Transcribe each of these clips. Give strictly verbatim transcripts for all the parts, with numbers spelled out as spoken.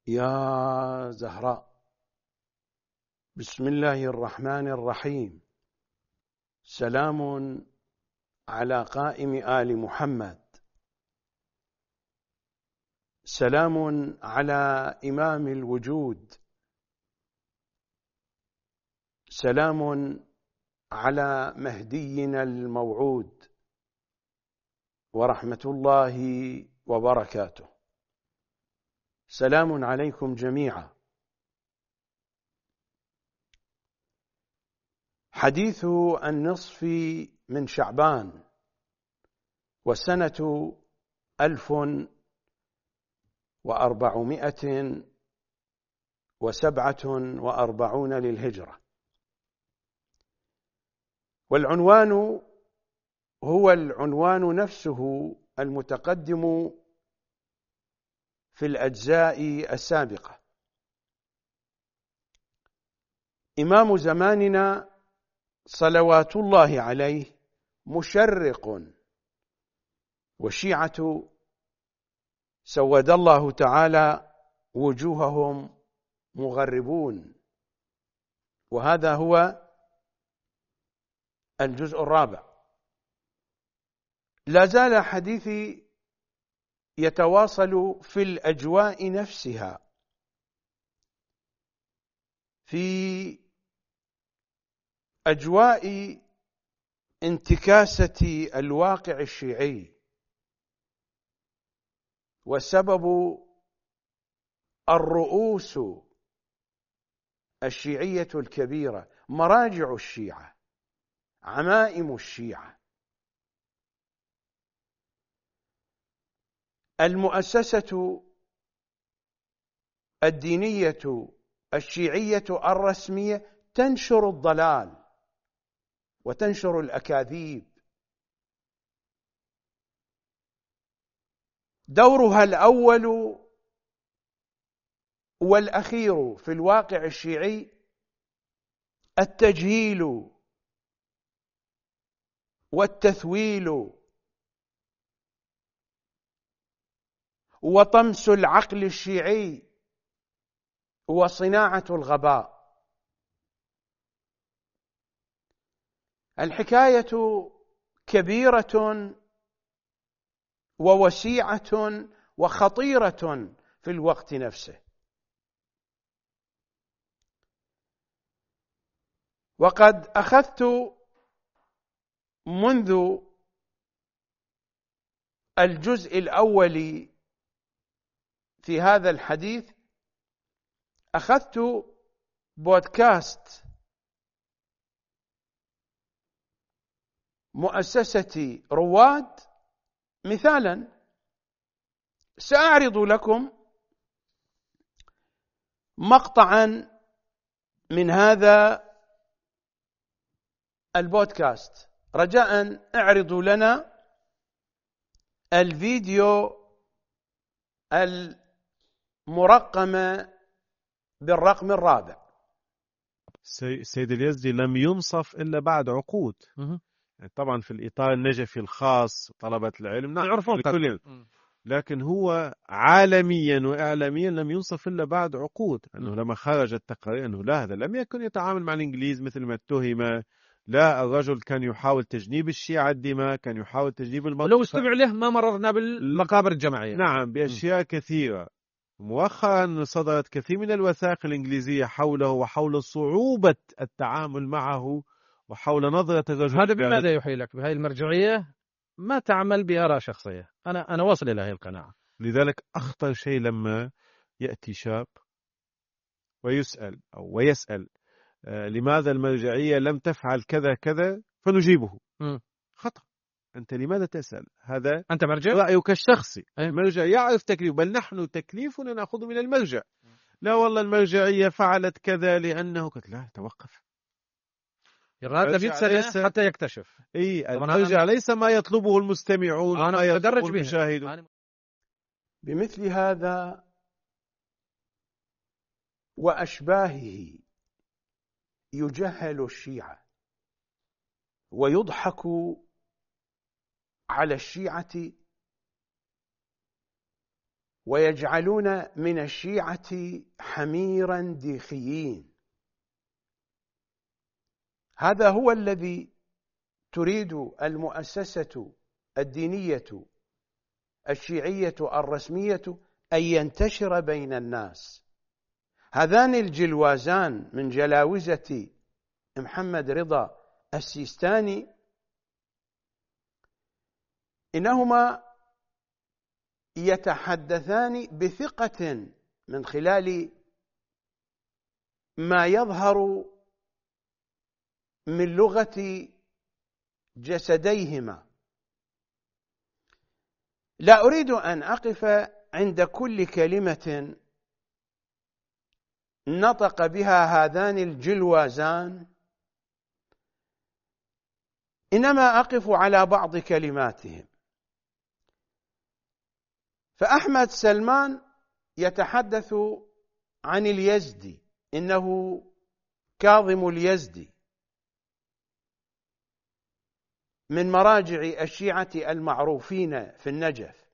يا زهراء. بسم الله الرحمن الرحيم. سلام على قائم آل محمد، سلام على إمام الوجود، سلام على مهدينا الموعود، ورحمة الله وبركاته. سلام عليكم جميعا. حديث النصف من شعبان، وسنة ألف وأربعمائة وسبعة وأربعون للهجرة، والعنوان هو العنوان نفسه المتقدم في الأجزاء السابقة. إمام زماننا صلوات الله عليه مشرق، والشيعة سود الله تعالى وجوههم مغربون. وهذا هو الجزء الرابع. لا زال حديثي يتواصل في الأجواء نفسها، في أجواء انتكاسة الواقع الشيعي، وسبب الرؤوس الشيعية الكبيرة، مراجع الشيعة، عمائم الشيعة، المؤسسة الدينية الشيعية الرسمية تنشر الضلال وتنشر الأكاذيب. دورها الأول والأخير في الواقع الشيعي التجهيل والتثويل وطمس العقل الشيعي وصناعة الغباء. الحكاية كبيرة ووسيعة وخطيرة في الوقت نفسه. وقد أخذت منذ الجزء الأول في هذا الحديث، أخذت بودكاست مؤسسة رواد مثالا. سأعرض لكم مقطعا من هذا البودكاست. رجاء اعرضوا لنا الفيديو المرقم بالرقم الرابع. سيد اليزدي لم ينصف إلا بعد عقود. طبعا في الإطار النجفي الخاص طلبة العلم نعرفون الكل، لكن هو عالميا وإعلاميا لم ينصف إلا بعد عقود. أنه لما خرج التقرير أنه لا، هذا لم يكن يتعامل مع الإنجليز مثل ما اتهم. لا، الرجل كان يحاول تجنيب الشيعة الدماء، كان يحاول تجنيب المنطقة. لو استمع له ما مررنا بالمقابر الجماعية. نعم، بأشياء م. كثيرة. مؤخرا صدرت كثير من الوثائق الإنجليزية حوله وحول صعوبة التعامل معه وحول نظرة الرجل. هذا بماذا يوحي لك؟ بهذه المرجعية ما تعمل بآراء شخصية. أنا أنا واصل إلى هذه القناعة. لذلك أخطر شيء لما يأتي شاب ويسأل أو ويسأل آه لماذا المرجعية لم تفعل كذا كذا فنجيبه. م. خطأ. أنت لماذا تسأل؟ هذا أنت مرجع؟ رأيك الشخصي. أيه؟ المرجع يعرف تكليف، بل نحن تكليفنا نأخذ من المرجع. لا والله المرجعية فعلت كذا لأنه قلت لا، توقف. يراد مئة سنة حتى يكتشف. إيه، المرجع ليس ما يطلبه المستمعون أنا ما يطلبه به. المشاهدون. بمثل هذا وأشباهه يجهل الشيعة ويضحك على الشيعة ويجعلون من الشيعة حميرا ديخيين. هذا هو الذي تريد المؤسسة الدينية الشيعية الرسمية أن ينتشر بين الناس. هذان الجلوازان من جلاوزة محمد رضا السيستاني إنهما يتحدثان بثقة من خلال ما يظهر من لغة جسديهما. لا أريد أن أقف عند كل كلمة نطق بها هذان الجلوازان، إنما أقف على بعض كلماتهم. فأحمد سلمان يتحدث عن اليزدي، إنه كاظم اليزدي من مراجع الشيعة المعروفين في النجف،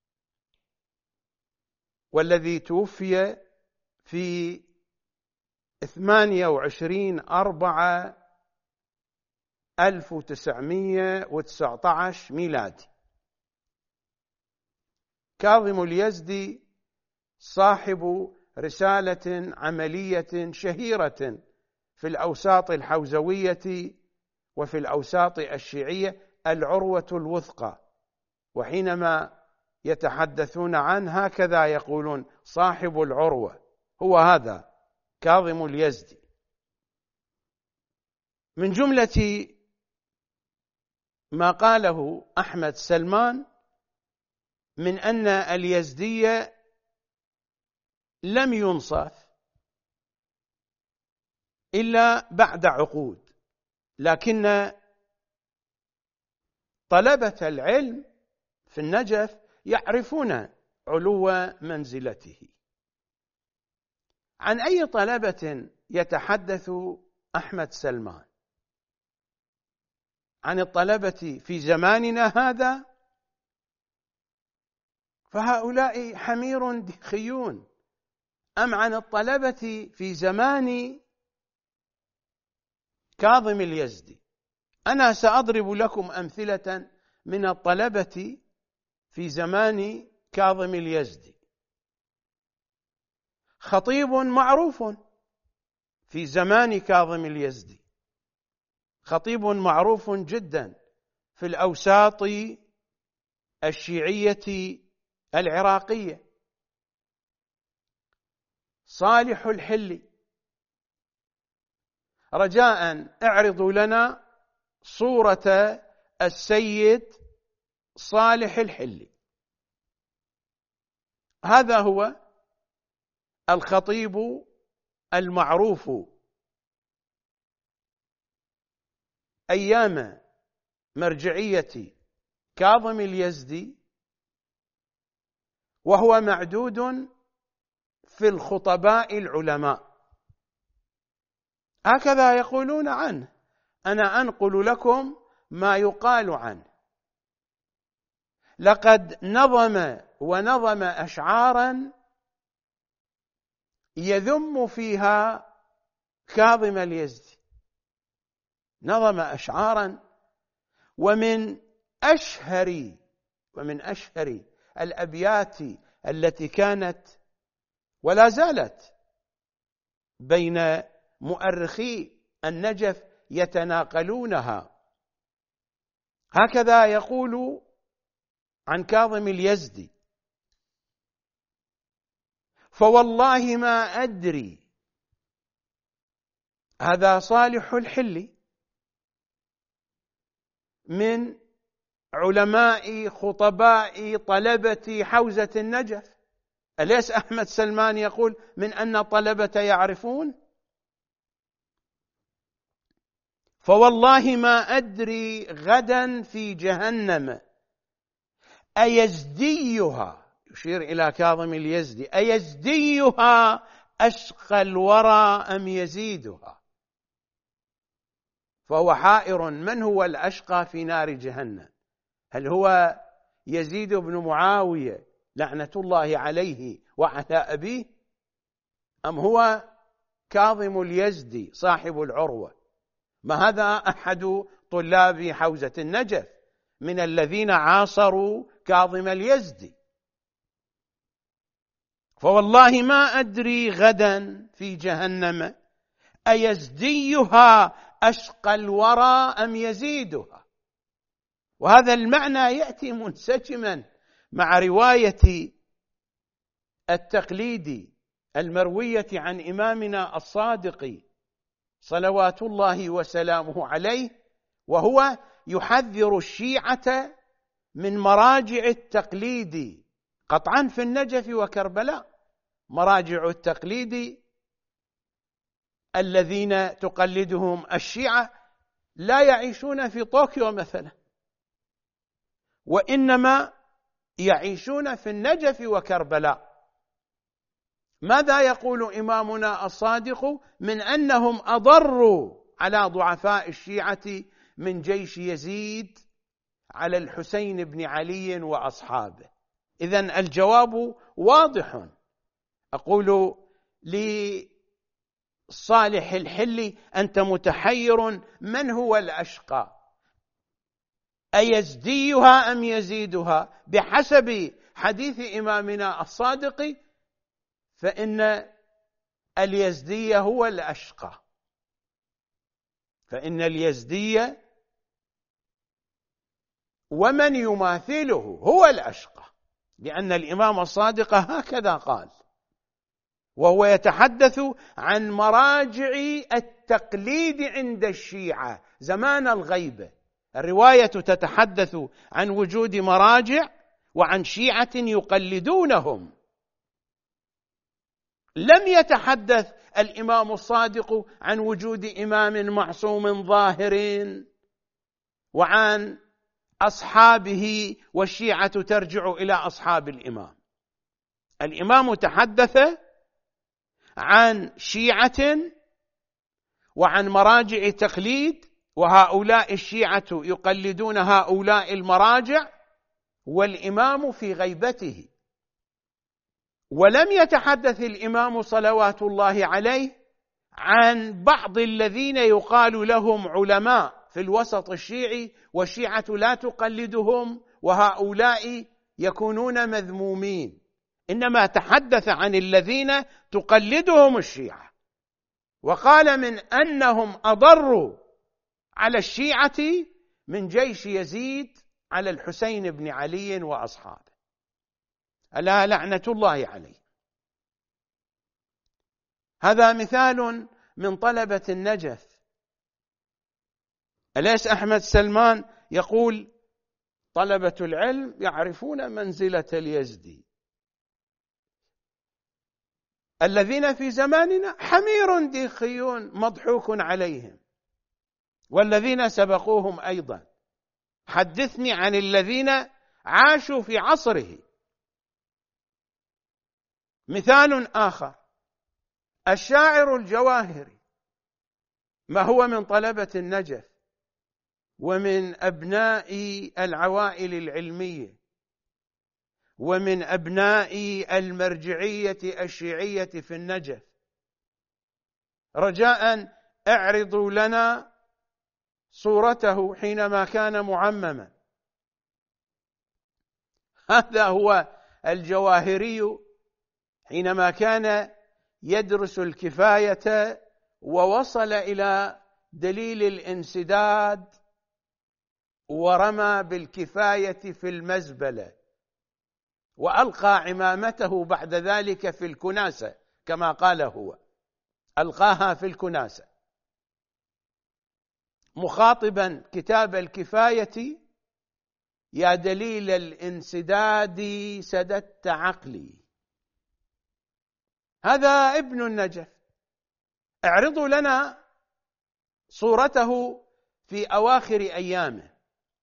والذي توفي في ثمانية وعشرين أربعة ألف وتسعمائة وتسعة عشر ميلادي. كاظم اليزدي صاحب رسالة عملية شهيرة في الأوساط الحوزوية وفي الأوساط الشيعية، العروة الوثقى، وحينما يتحدثون عنه هكذا يقولون صاحب العروة، هو هذا كاظم اليزدي. من جملة ما قاله أحمد سلمان من أن اليزدي لم ينصف إلا بعد عقود، لكن طلبة العلم في النجف يعرفون علو منزلته. عن أي طلبة يتحدث أحمد سلمان؟ عن الطلبة في زماننا هذا، فهؤلاء حمير ديخيون، أم عن الطلبة في زمان كاظم اليزدي؟ أنا سأضرب لكم أمثلة من الطلبة في زمان كاظم اليزدي. خطيب معروف في زمان كاظم اليزدي، خطيب معروف جدا في الأوساط الشيعية العراقية، صالح الحلي. رجاء اعرضوا لنا صورة السيد صالح الحلي. هذا هو الخطيب المعروف أيام مرجعية كاظم اليزدي، وهو معدود في الخطباء العلماء، هكذا يقولون عنه. أنا أنقل لكم ما يقال عنه. لقد نظم ونظم أشعارا يذم فيها كاظم اليزدي، نظم أشعارا، ومن أشهر ومن أشهر الأبيات التي كانت ولا زالت بين مؤرخي النجف يتناقلونها. هكذا يقول عن كاظم اليزدي: فوالله ما أدري، هذا صالح الحلي من علماء خطباء طلبة حوزة النجف. أليس أحمد سلمان يقول من أن طلبة يعرفون؟ فوالله ما أدري غدا في جهنم أيزديها، يشير إلى كاظم اليزدي، أيزديها أشقى الورى أم يزيدها؟ فهو حائر، من هو الأشقى في نار جهنم؟ هل هو يزيد بن معاوية لعنة الله عليه وعلى أبيه، أم هو كاظم اليزدي صاحب العروة؟ ما هذا أحد طلاب حوزة النجف من الذين عاصروا كاظم اليزدي. فوالله ما أدري غدا في جهنم أيزديها أشقى الورى أم يزيدها. وهذا المعنى يأتي منسجما مع رواية التقليد المروية عن إمامنا الصادق صلوات الله وسلامه عليه، وهو يحذر الشيعة من مراجع التقليد قطعا في النجف وكربلاء. مراجع التقليد الذين تقلدهم الشيعة لا يعيشون في طوكيو مثلا، وإنما يعيشون في النجف وكربلاء. ماذا يقول إمامنا الصادق؟ من أنهم أضروا على ضعفاء الشيعة من جيش يزيد على الحسين بن علي وأصحابه. إذن الجواب واضح. أقول لصالح الحلي: أنت متحير، من هو الأشقى؟ أيزديها أم يزيدها؟ بحسب حديث إمامنا الصادق فإن اليزدي هو الأشقى، فإن اليزدي ومن يماثله هو الأشقى، لأن الإمام الصادق هكذا قال، وهو يتحدث عن مراجع التقليد عند الشيعة زمان الغيبة. الرواية تتحدث عن وجود مراجع وعن شيعة يقلدونهم. لم يتحدث الإمام الصادق عن وجود إمام معصوم ظاهر وعن أصحابه والشيعة ترجع إلى أصحاب الإمام. الإمام تحدث عن شيعة وعن مراجع تقليد، وهؤلاء الشيعة يقلدون هؤلاء المراجع والإمام في غيبته. ولم يتحدث الإمام صلوات الله عليه عن بعض الذين يقال لهم علماء في الوسط الشيعي والشيعة لا تقلدهم، وهؤلاء يكونون مذمومين، إنما تحدث عن الذين تقلدهم الشيعة، وقال من أنهم أضروا على الشيعة من جيش يزيد على الحسين بن علي وأصحابه، ألا لعنة الله عليه. هذا مثال من طلبة النجف. أليس أحمد سلمان يقول: طلبة العلم يعرفون منزلة اليزدي، الذين في زماننا حمير ديخيون مضحوك عليهم، والذين سبقوهم أيضا. حدثني عن الذين عاشوا في عصره. مثال آخر: الشاعر الجواهري، ما هو من طلبة النجف ومن أبناء العوائل العلمية ومن أبناء المرجعية الشيعية في النجف. رجاء اعرضوا لنا صورته حينما كان معمما. هذا هو الجواهري حينما كان يدرس الكفاية ووصل إلى دليل الانسداد ورمى بالكفاية في المزبلة وألقى عمامته بعد ذلك في الكناسة، كما قال هو، ألقاها في الكناسة مخاطبا كتاب الكفاية: يا دليل الانسداد سددت عقلي. هذا ابن النجف. اعرضوا لنا صورته في أواخر أيامه.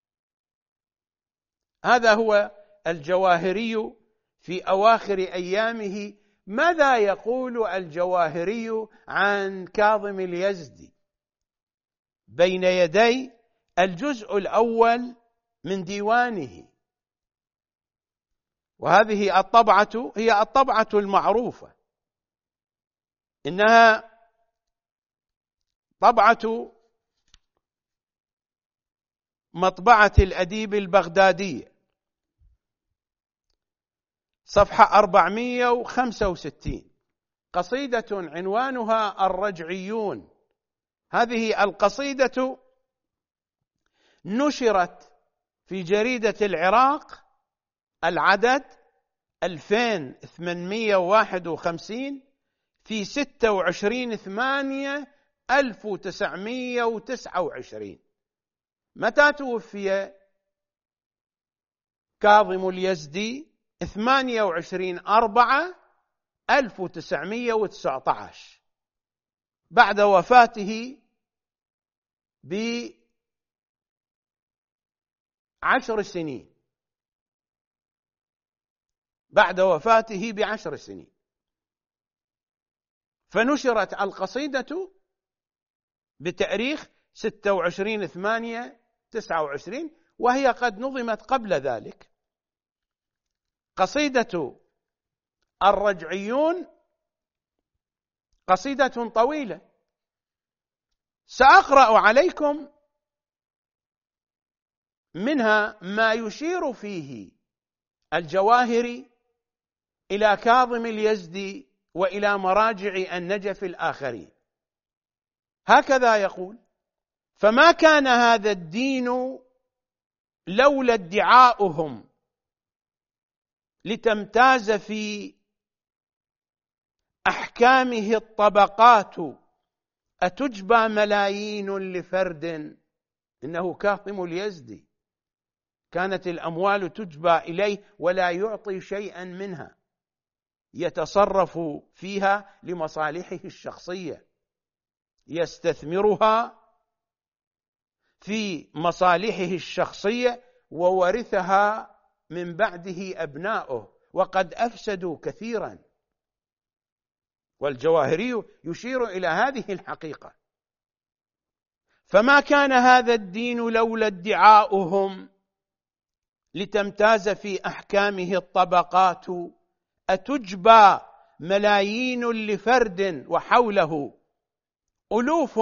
هذا هو الجواهري في أواخر أيامه. ماذا يقول الجواهري عن كاظم اليزدي؟ بين يدي الجزء الأول من ديوانه. وهذه الطبعة هي الطبعة المعروفة، إنها طبعة مطبعة الأديب البغدادية، صفحة أربعمائة وخمسة وستين، قصيدة عنوانها الرجعيون. هذه القصيدة نشرت في جريدة العراق العدد ألفين وثمانمائة وواحد وخمسين في ستة وعشرين ثمانية ألف وتسعمائة وتسعة وعشرين. متى توفي كاظم اليزدي؟ ثمانية وعشرين أربعة ألف وتسعمائة وتسعة عشر، بعد وفاته بعشر سنين، بعد وفاته بعشر سنين. فنشرت القصيدة بتاريخ ستة وعشرين ثمانية تسعة وعشرين، وهي قد نظمت قبل ذلك. قصيدة الرجعيون قصيدة طويلة، سأقرأ عليكم منها ما يشير فيه الجواهري إلى كاظم اليزدي وإلى مراجع النجف الآخرين. هكذا يقول: فما كان هذا الدين لولا ادعاؤهم لتمتاز في أحكامه الطبقات، أتجبى ملايين لفرد. إنه كاظم اليزدي كانت الأموال تجبى إليه ولا يعطي شيئا منها، يتصرف فيها لمصالحه الشخصية، يستثمرها في مصالحه الشخصية، وورثها من بعده أبناؤه، وقد أفسدوا كثيرا. والجواهري يشير إلى هذه الحقيقة: فما كان هذا الدين لولا ادعاؤهم لتمتاز في أحكامه الطبقات، أتجبى ملايين لفرد وحوله ألوف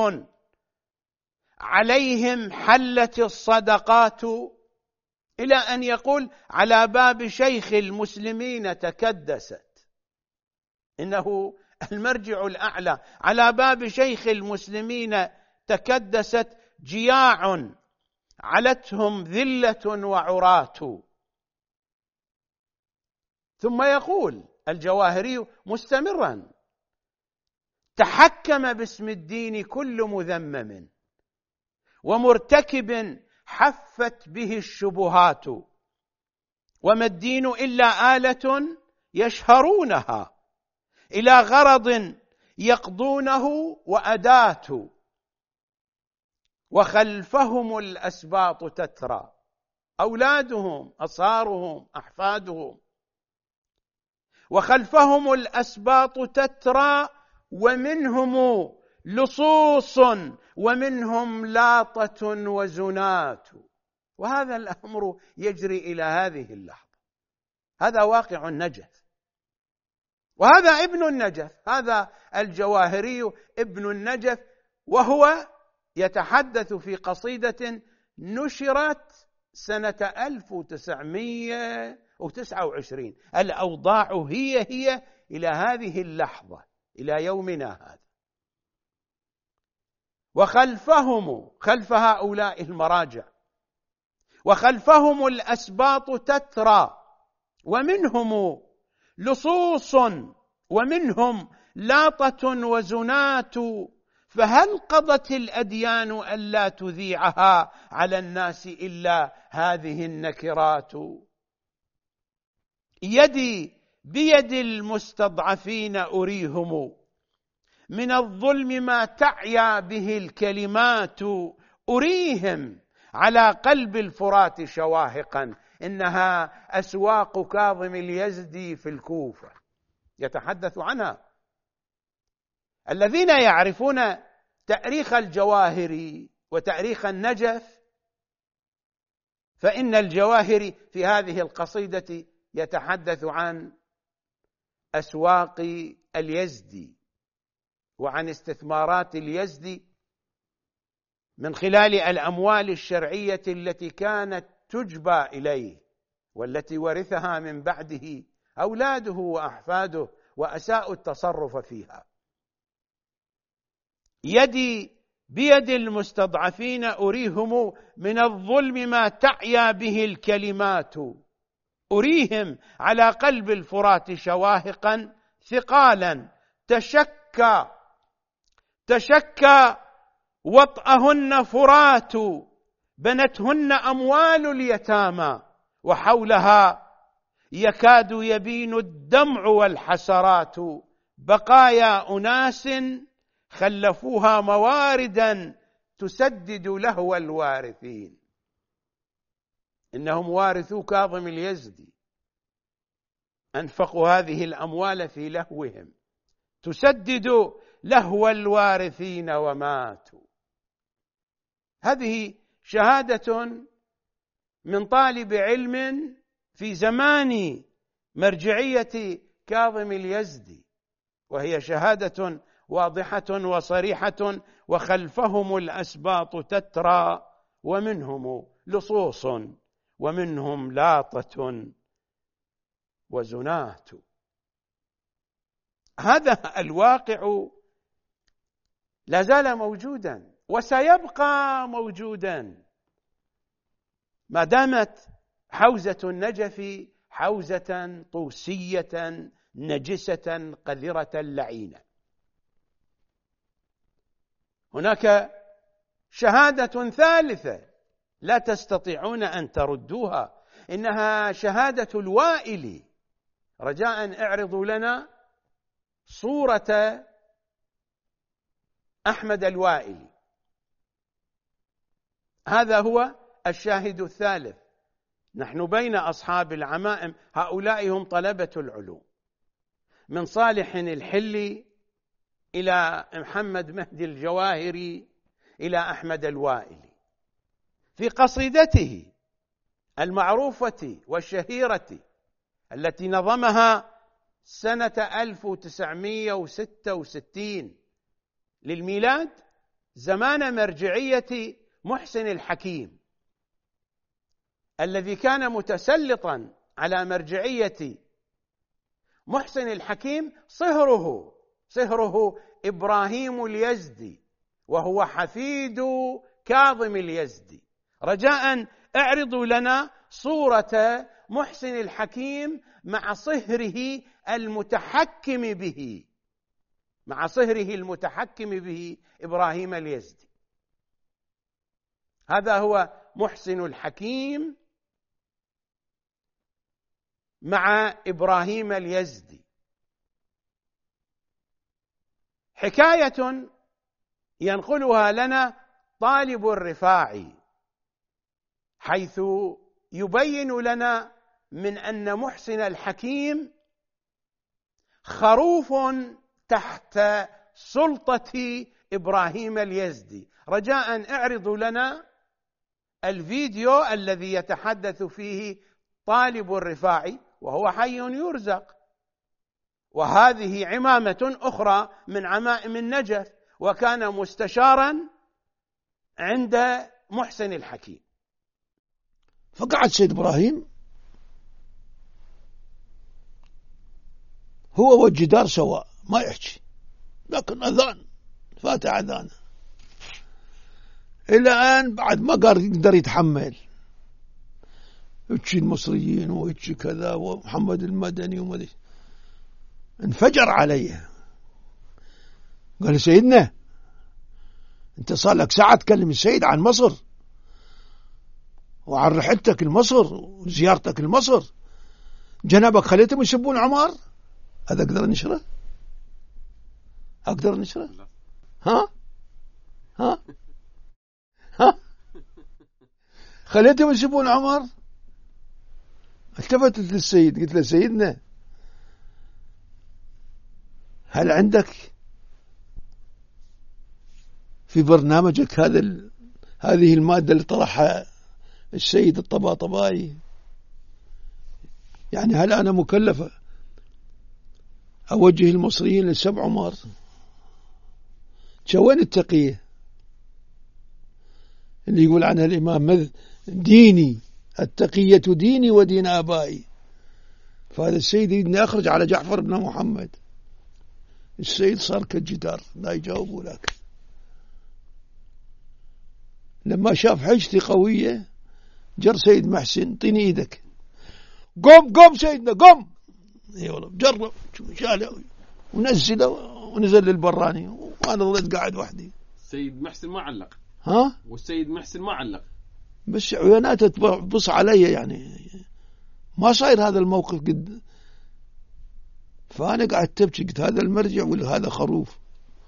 عليهم حلت الصدقات. إلى أن يقول: على باب شيخ المسلمين تكدست. إنه المرجع الأعلى. على باب شيخ المسلمين تكدست جياع علتهم ذلة وعراة. ثم يقول الجواهري مستمرا: تحكم باسم الدين كل مذمم، ومرتكب حفت به الشبهات، وما الدين إلا آلة يشهرونها إلى غرض يقضونه وأداة، وخلفهم الأسباط تترى، أولادهم أصهارهم أحفادهم، وخلفهم الأسباط تترى، ومنهم لصوص ومنهم لاطة وزنات. وهذا الأمر يجري إلى هذه اللحظة. هذا واقع النجف، وهذا ابن النجف، هذا الجواهري ابن النجف، وهو يتحدث في قصيدة نشرت سنة ألف وتسعمائة وتسعة وعشرين. الأوضاع هي هي إلى هذه اللحظة، إلى يومنا هذا. وخلفهم، خلف هؤلاء المراجع، وخلفهم الأسباط تترى، ومنهم لصوص ومنهم لاطة وزنات، فهل قضت الأديان ألا تذيعها على الناس إلا هذه النكرات؟ يدي بيد المستضعفين أريهم من الظلم ما تعيا به الكلمات، أريهم على قلب الفرات شواهقا، إنها أسواق كاظم اليزدي في الكوفة. يتحدث عنها الذين يعرفون تاريخ الجواهري وتاريخ النجف، فإن الجواهري في هذه القصيدة يتحدث عن أسواق اليزدي وعن استثمارات اليزدي من خلال الأموال الشرعية التي كانت تجبى إليه والتي ورثها من بعده أولاده وأحفاده وأساءوا التصرف فيها. يدي بيد المستضعفين أريهم من الظلم ما تعيا به الكلمات، أريهم على قلب الفرات شواهقا ثقالا تشكى تشكى وطأهن فرات، بنتهن أموال اليتامى وحولها يكاد يبين الدمع والحسرات، بقايا أناس خلفوها مواردا تسدد لهو الوارثين. إنهم وارثو كاظم اليزدي، أنفقوا هذه الأموال في لهوهم تسدد لهو الوارثين وماتوا. هذه شهادة من طالب علم في زمان مرجعية كاظم اليزدي، وهي شهادة واضحة وصريحة، وخلفهم الأسباط تترى ومنهم لصوص ومنهم لاطة وزنات. هذا الواقع لا زال موجودا وسيبقى موجودا ما دامت حوزة النجف حوزة طوسية نجسة قذرة لعينة. هناك شهادة ثالثة لا تستطيعون أن تردوها، إنها شهادة الوائلي. رجاء اعرضوا لنا صورة أحمد الوائلي. هذا هو الشاهد الثالث. نحن بين أصحاب العمائم، هؤلاء هم طلبة العلوم، من صالح الحلي إلى محمد مهدي الجواهري إلى أحمد الوائلي. في قصيدته المعروفة والشهيرة التي نظمها سنة ألف وتسعمائة وستة وستين للميلاد زمان مرجعية محسن الحكيم، الذي كان متسلطا على مرجعية محسن الحكيم صهره صهره إبراهيم اليزدي، وهو حفيد كاظم اليزدي. رجاء اعرضوا لنا صورة محسن الحكيم مع صهره المتحكم به مع صهره المتحكم به إبراهيم اليزدي. هذا هو محسن الحكيم مع إبراهيم اليزدي. حكاية ينقلها لنا طالب الرفاعي، حيث يبين لنا من أن محسن الحكيم خروف تحت سلطة إبراهيم اليزدي. رجاء اعرضوا لنا الفيديو الذي يتحدث فيه طالب الرفاعي وهو حي يرزق، وهذه عمامة أخرى من عمائم النجف، وكان مستشارا عند محسن الحكيم. فقعد سيد إبراهيم هو والجدار سواء، ما يحكي، لكن أذان فاتح أذانه إلى أن بعد ما قدر يقدر يتحمل، يحكي المصريين ويحكي كذا ومحمد المدني ومدري، انفجر عليه. قال سيدنا أنت صار لك ساعة تكلم السيد عن مصر وعن رحلتك لمصر وزيارتك لمصر، جنابك خليتهم يسبون عمار؟ هذا أقدر نشره؟ أقدر نشره؟ ها؟ ها؟ ها؟ خليتهم يسبون عمر؟ التفتت للسيد قلت له سيدنا هل عندك في برنامجك هذا ال... هذه المادة اللي طرحها السيد الطباطبائي يعني هل أنا مكلفة أوجه المصريين للسبع عمر؟ وين التقية اللي يقول عنها الإمام ديني التقية ديني ودين آبائي؟ فهذا السيد يريدني أخرج على جعفر بن محمد. السيد صار كالجدار لا يجاوبوا لك. لما شاف حجتي قوية جر سيد محسن طيني إيدك، قم قم سيدنا قم. اي والله جرب شاله ونزله ونزل للبراني وانا ظليت قاعد وحدي. السيد محسن ما علق. ها؟ والسيد محسن ما علق، بس عيوناته تبص علي يعني ما صاير هذا الموقف قد. فانا قاعد تبكي قلت هذا المرجع ولا هذا خروف؟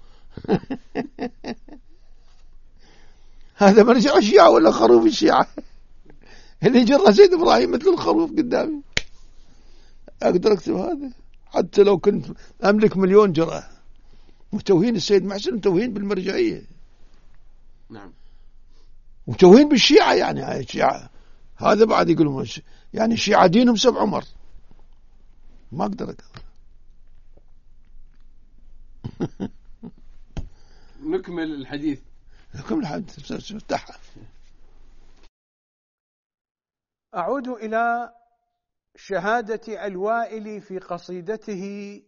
هذا مرجع الشيعة ولا خروف الشيعة؟ اللي جرى سيد إبراهيم مثل الخروف قدامي. أقدر أكتب هذا حتى لو كنت أملك مليون جرأة. وتوهين السيد محسن وتوهين بالمرجعية. نعم. وتوهين بالشيعة يعني الشيعة هذا بعد يقولون يعني الشيعة دينهم سبع عمر. ما أقدر أكتب. نكمل الحديث. نكمل الحديث افتحها. أعود إلى شهادة الوائل في قصيدته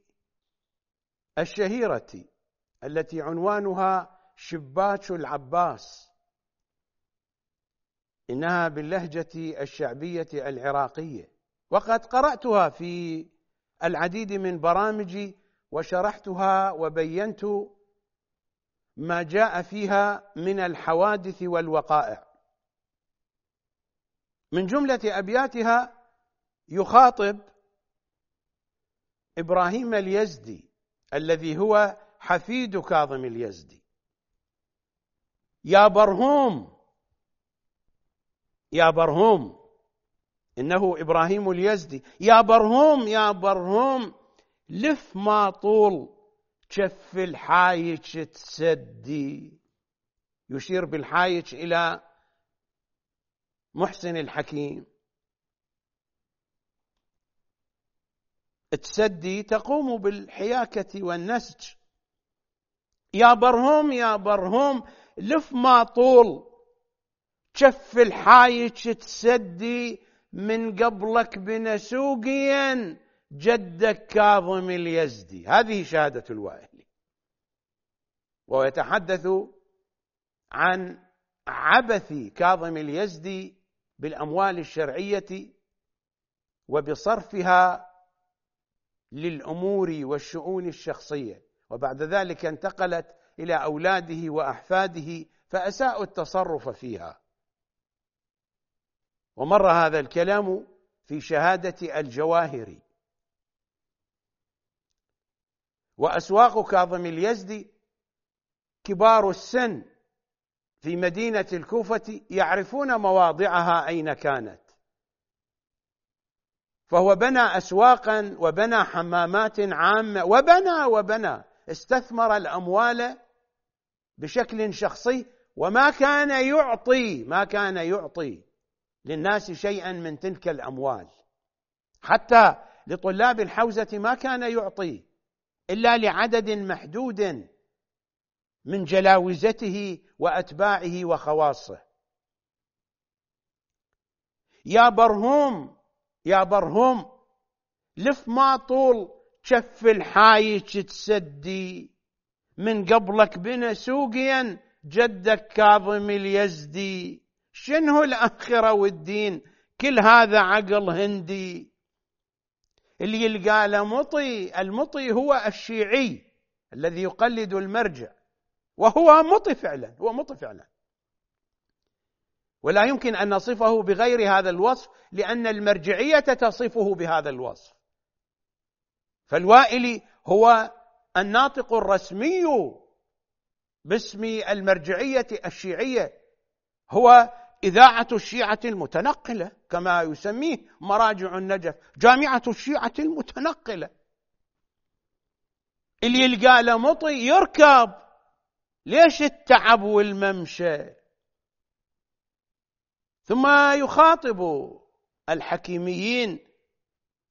الشهيرة التي عنوانها شباك العباس. إنها باللهجة الشعبية العراقية، وقد قرأتها في العديد من برامجي وشرحتها وبينت ما جاء فيها من الحوادث والوقائع. من جملة أبياتها يخاطب إبراهيم اليزدي الذي هو حفيد كاظم اليزدي: يا برهوم يا برهوم، إنه إبراهيم اليزدي، يا برهوم يا برهوم لف ما طول كف الحايج تسدي. يشير بالحايج إلى محسن الحكيم. تسدي تقوم بالحياكة والنسج. يا برهوم يا برهوم لف ما طول كف الحايج تسدي، من قبلك بنسوقيا جدك كاظم اليزدي. هذه شهادة الوائل، وهو يتحدث عن عبث كاظم اليزدي بالأموال الشرعية وبصرفها للأمور والشؤون الشخصية، وبعد ذلك انتقلت إلى أولاده وأحفاده فأساءوا التصرف فيها. ومر هذا الكلام في شهادة الجواهري. وأسواق كاظم اليزدي كبار السن في مدينة الكوفة يعرفون مواضعها أين كانت، فهو بنى أسواقا وبنى حمامات عامة وبنى وبنى استثمر الأموال بشكل شخصي، وما كان يعطي ما كان يعطي للناس شيئا من تلك الأموال. حتى لطلاب الحوزة ما كان يعطي إلا لعدد محدود من جلاوزته وأتباعه وخواصه. يا برهوم يا برهوم لف ما طول كف الحايج تسدي، من قبلك بنا سوقيا جدك كاظم اليزدي. شنه الآخرة والدين كل هذا عقل هندي. اللي يلقى له مطي، المطي هو الشيعي الذي يقلد المرجع، وهو مطي فعلا، هو مطي فعلا، ولا يمكن أن نصفه بغير هذا الوصف لأن المرجعية تصفه بهذا الوصف. فالوائلي هو الناطق الرسمي باسم المرجعية الشيعية، هو إذاعة الشيعة المتنقلة كما يسميه مراجع النجف، جامعة الشيعة المتنقلة. اللي يلقى له مطي يركب، ليش التعب والممشى؟ ثم يخاطب الحكيميين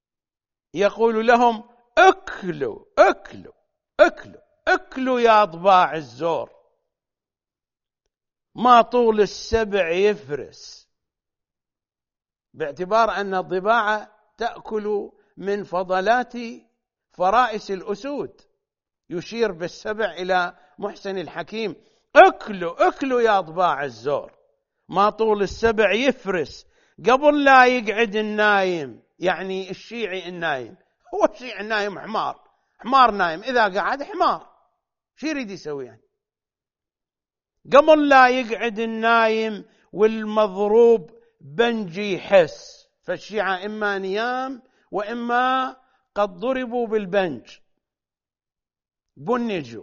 يقول لهم اكلوا اكلوا اكلوا اكلوا يا ضباع الزور، ما طول السبع يفرس، باعتبار أن الضباع تأكل من فضلات فرائس الأسود، يشير بالسبع إلى محسن الحكيم. اكلوا اكلوا يا ضباع الزور، ما طول السبع يفرس قبل لا يقعد النايم، يعني الشيعي النايم. هو الشيعي النايم حمار، حمار نايم، إذا قعد حمار شو يريد يسوي يعني؟ قبل لا يقعد النايم والمضروب بنجي حس، فالشيعة إما نيام وإما قد ضربوا بالبنج بنجوا.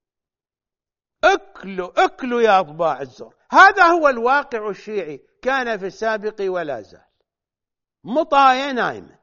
اكلوا اكلوا يا ضباع الزور، هذا هو الواقع الشيعي، كان في السابق ولا زال، مطايا نايمة.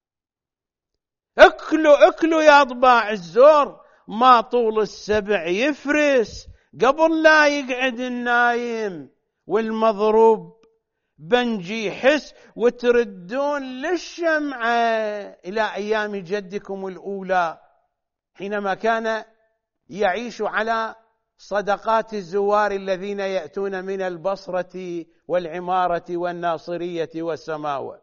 اكلوا اكلوا يا ضباع الزور، ما طول السبع يفرس قبل لا يقعد النايم والمضروب بنجي يحس. وتردون للشمعة إلى أيام جدكم الأولى حينما كان يعيش على صدقات الزوار الذين يأتون من البصرة والعمارة والناصرية والسماوة،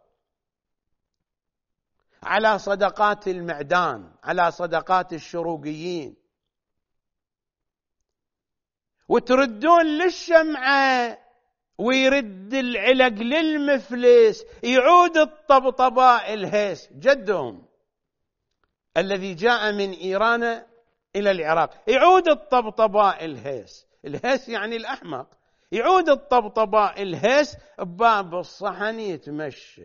على صدقات المعدان، على صدقات الشروقيين. وتردون للشمعة ويرد العلق للمفلس، يعود الطبطباء الهيس جدهم الذي جاء من إيران إلى العراق، يعود الطبطباء الهيس، الهيس يعني الأحمق، يعود الطبطباء الهيس بباب الصحن يتمشى.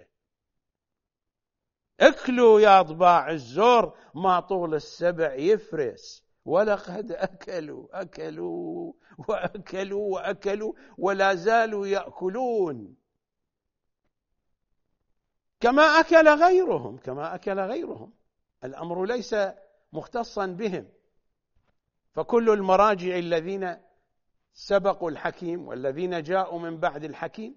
اكلوا يا ضباع الزور، ما طول السبع يفرس، ولقد أكلوا أكلوا وأكلوا وأكلوا ولا زالوا يأكلون كما أكل غيرهم، كما أكل غيرهم. الأمر ليس مختصا بهم، فكل المراجع الذين سبقوا الحكيم والذين جاءوا من بعد الحكيم،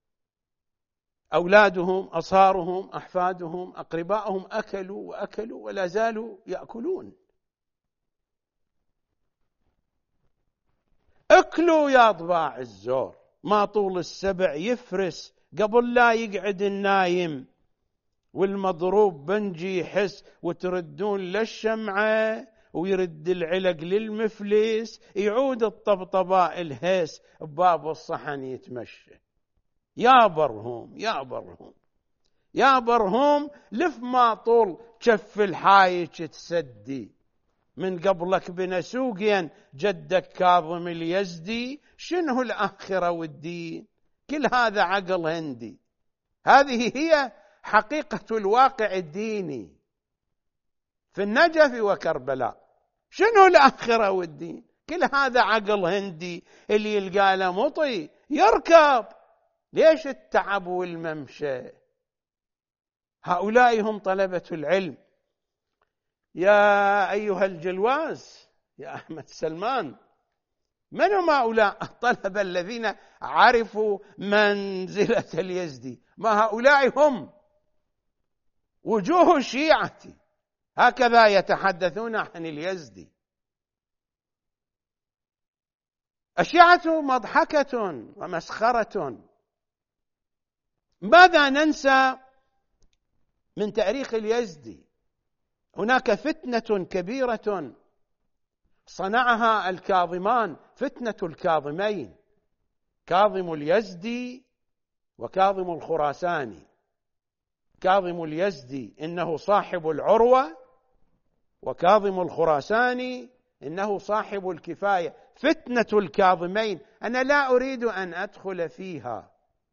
أولادهم أصهارهم أحفادهم أقربائهم أكلوا وأكلوا ولا زالوا يأكلون. اكلوا يا ضباع الزور، ما طول السبع يفرس قبل لا يقعد النايم والمضروب بنجي يحس. وتردون للشمعة ويرد العلق للمفلس، يعود الطبطباء الهيس بباب الصحن يتمشى. يا برهم يا برهم يا برهم، لف ما طول كف الحايج تسدي، من قبلك بنسوقين جدك كاظم اليزدي، شنه الآخرة والدين؟ كل هذا عقل هندي. هذه هي حقيقة الواقع الديني في النجف وكربلاء. شنو الآخرة والدين؟ كل هذا عقل هندي، اللي يلقى له مطي يركب. ليش التعب والممشى؟ هؤلاء هم طلبة العلم. يا أيها الجلواز يا أحمد سلمان، من هم هؤلاء الطلبة الذين عرفوا منزلة اليزدي؟ ما هؤلاء هم وجوه الشيعة، هكذا يتحدثون عن اليزدي. الشيعة مضحكة ومسخرة. ماذا ننسى من تاريخ اليزدي؟ هناك فتنة كبيرة صنعها الكاظمان، فتنة الكاظمين، كاظم اليزدي وكاظم الخراساني. كاظم اليزدي إنه صاحب العروة، وكاظم الخراساني إنه صاحب الكفاية. فتنة الكاظمين أنا لا أريد أن أدخل فيها،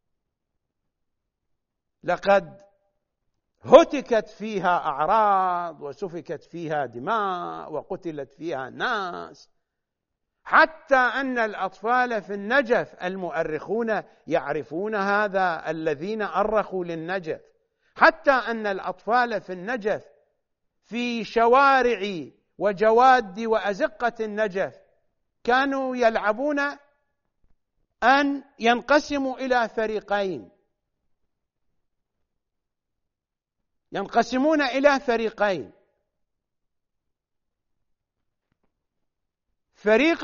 لقد هتكت فيها أعراض وسفكت فيها دماء وقتلت فيها ناس، حتى أن الأطفال في النجف المؤرخون يعرفون هذا، الذين أرخوا للنجف، حتى أن الأطفال في النجف في شوارع وجواد وأزقة النجف كانوا يلعبون أن ينقسموا إلى فريقين، ينقسمون إلى فريقين: فريق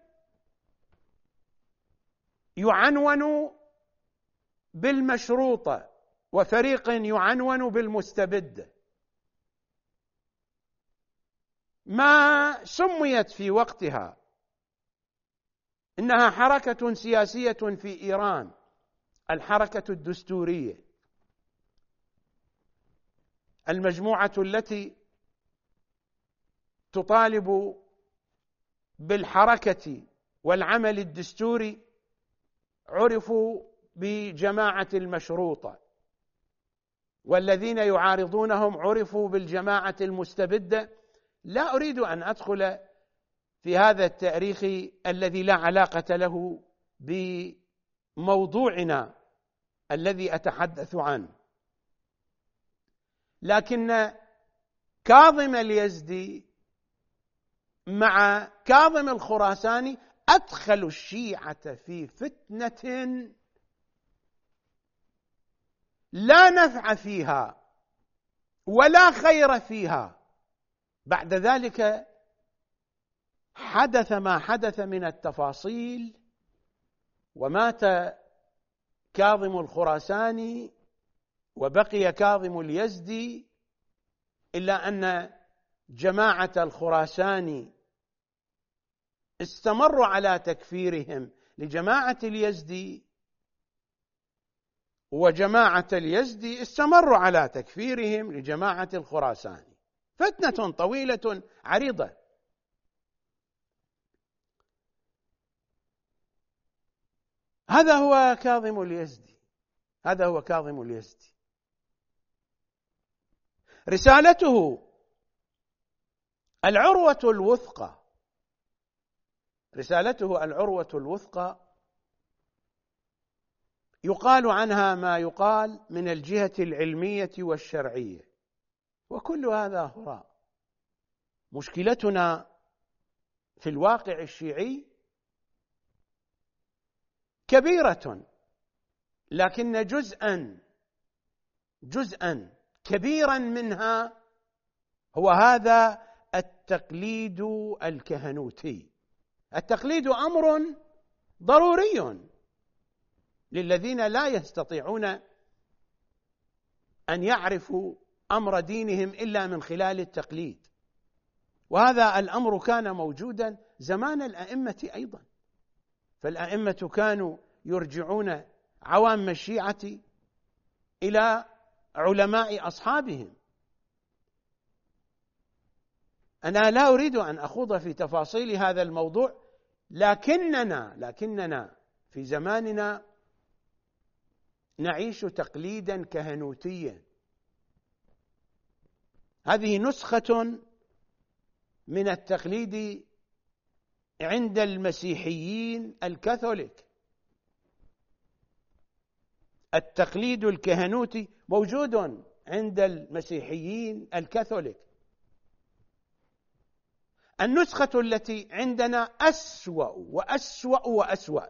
يعنون بالمشروطة، وفريق يعنون بالمستبدة. ما سميت في وقتها إنها حركة سياسية في إيران، الحركة الدستورية، المجموعة التي تطالب بالحركة والعمل الدستوري عرفوا بجماعة المشروطة، والذين يعارضونهم عرفوا بالجماعة المستبدة. لا أريد أن أدخل في هذا التاريخ الذي لا علاقة له بموضوعنا الذي أتحدث عنه، لكن كاظم اليزدي مع كاظم الخراساني أدخلوا الشيعة في فتنة لا نفع فيها ولا خير فيها. بعد ذلك حدث ما حدث من التفاصيل، ومات كاظم الخراساني وبقي كاظم اليزدي، إلا أن جماعة الخراساني استمروا على تكفيرهم لجماعة اليزدي، وجماعة اليزدي استمروا على تكفيرهم لجماعة الخراساني. فتنة طويلة عريضة. هذا هو كاظم اليزدي، هذا هو كاظم اليزدي. رسالته العروة الوثقى، رسالته العروة الوثقى يقال عنها ما يقال من الجهة العلمية والشرعية، وكل هذا هراء. مشكلتنا في الواقع الشيعي كبيرة، لكن جزءا جزءا كبيرا منها هو هذا التقليد الكهنوتي. التقليد أمر ضروري للذين لا يستطيعون أن يعرفوا أمر دينهم إلا من خلال التقليد، وهذا الأمر كان موجودا زمان الأئمة أيضا. فالأئمة كانوا يرجعون عوام الشيعة إلى علماء أصحابهم. أنا لا أريد أن أخوض في تفاصيل هذا الموضوع، لكننا لكننا في زماننا نعيش تقليدا كهنوتيا. هذه نسخة من التقليد عند المسيحيين الكاثوليك. التقليد الكهنوتي موجود عند المسيحيين الكاثوليك. النسخة التي عندنا أسوأ وأسوأ وأسوأ.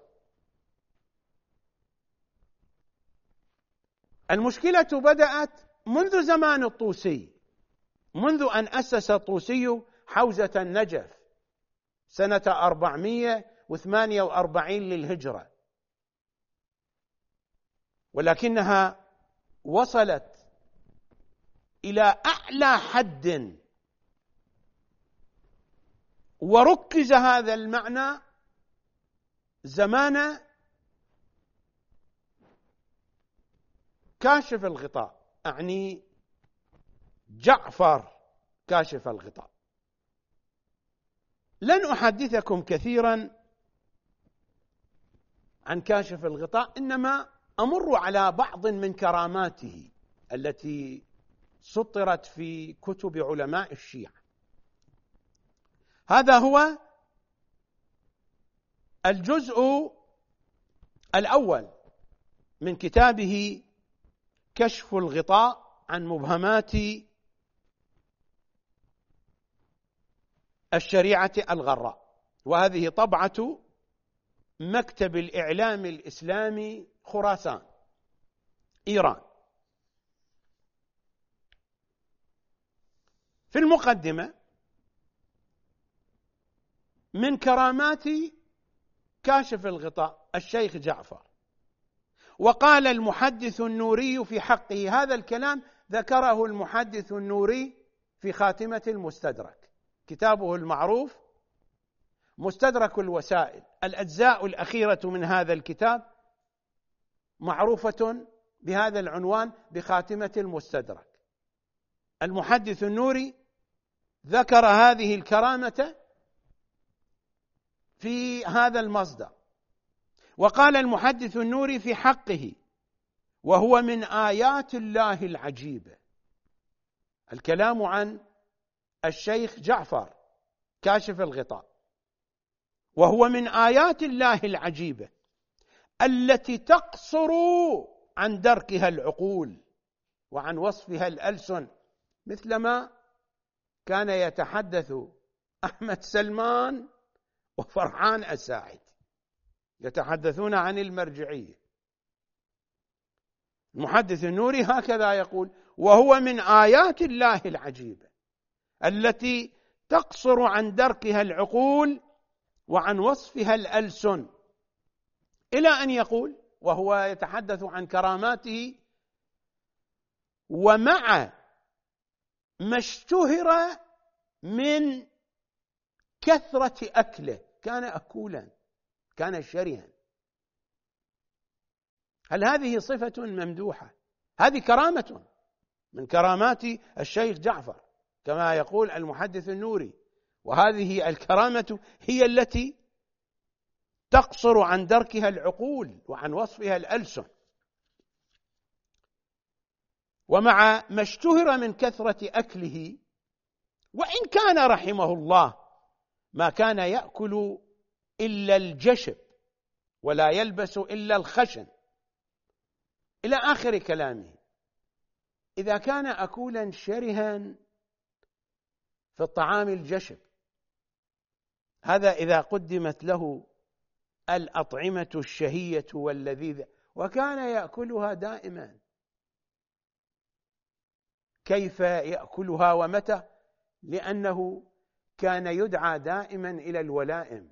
المشكلة بدأت منذ زمان الطوسي، منذ أن أسس الطوسي حوزة النجف سنة أربعمائة وثمانية وأربعين للهجرة، ولكنها وصلت إلى أعلى حد، وركز هذا المعنى زمان كاشف الغطاء، أعني جعفر كاشف الغطاء. لن أحدثكم كثيرا عن كاشف الغطاء، إنما أمر على بعض من كراماته التي سطرت في كتب علماء الشيعة. هذا هو الجزء الأول من كتابه كشف الغطاء عن مبهمات الشريعة الغراء، وهذه طبعة مكتب الإعلام الإسلامي خراسان، إيران. في المقدمة: من كرامات كاشف الغطاء الشيخ جعفر. وقال المحدث النوري في حقه، هذا الكلام ذكره المحدث النوري في خاتمة المستدرك، كتابه المعروف مستدرك الوسائل. الأجزاء الأخيرة من هذا الكتاب معروفة بهذا العنوان بخاتمة المستدرك. المحدث النوري ذكر هذه الكرامة في هذا المصدر. وقال المحدث النوري في حقه: وهو من آيات الله العجيبة. الكلام عن الشيخ جعفر كاشف الغطاء. وهو من آيات الله العجيبة التي تقصر عن دركها العقول وعن وصفها الألسن، مثلما كان يتحدث أحمد سلمان وفرحان الساعد يتحدثون عن المرجعية. المحدث النوري هكذا يقول: وهو من آيات الله العجيبة التي تقصر عن دركها العقول وعن وصفها الألسن، إلى أن يقول وهو يتحدث عن كراماته: ومع ما اشتهر من كثرة أكله، كان أكولا، كان شرها. هل هذه صفة ممدوحة؟ هذه كرامة من كرامات الشيخ جعفر كما يقول المحدث النوري، وهذه الكرامة هي التي تقصر عن دركها العقول وعن وصفها الألسن. ومع ما اشتهر من كثرة أكله، وإن كان رحمه الله ما كان يأكل إلا الجشب ولا يلبس إلا الخشن، إلى آخر كلامه. إذا كان أكولا شرها في الطعام الجشب، هذا إذا قدمت له الأطعمة الشهية واللذيذة، وكان يأكلها دائما. كيف يأكلها ومتى؟ لأنه كان يدعى دائما إلى الولائم.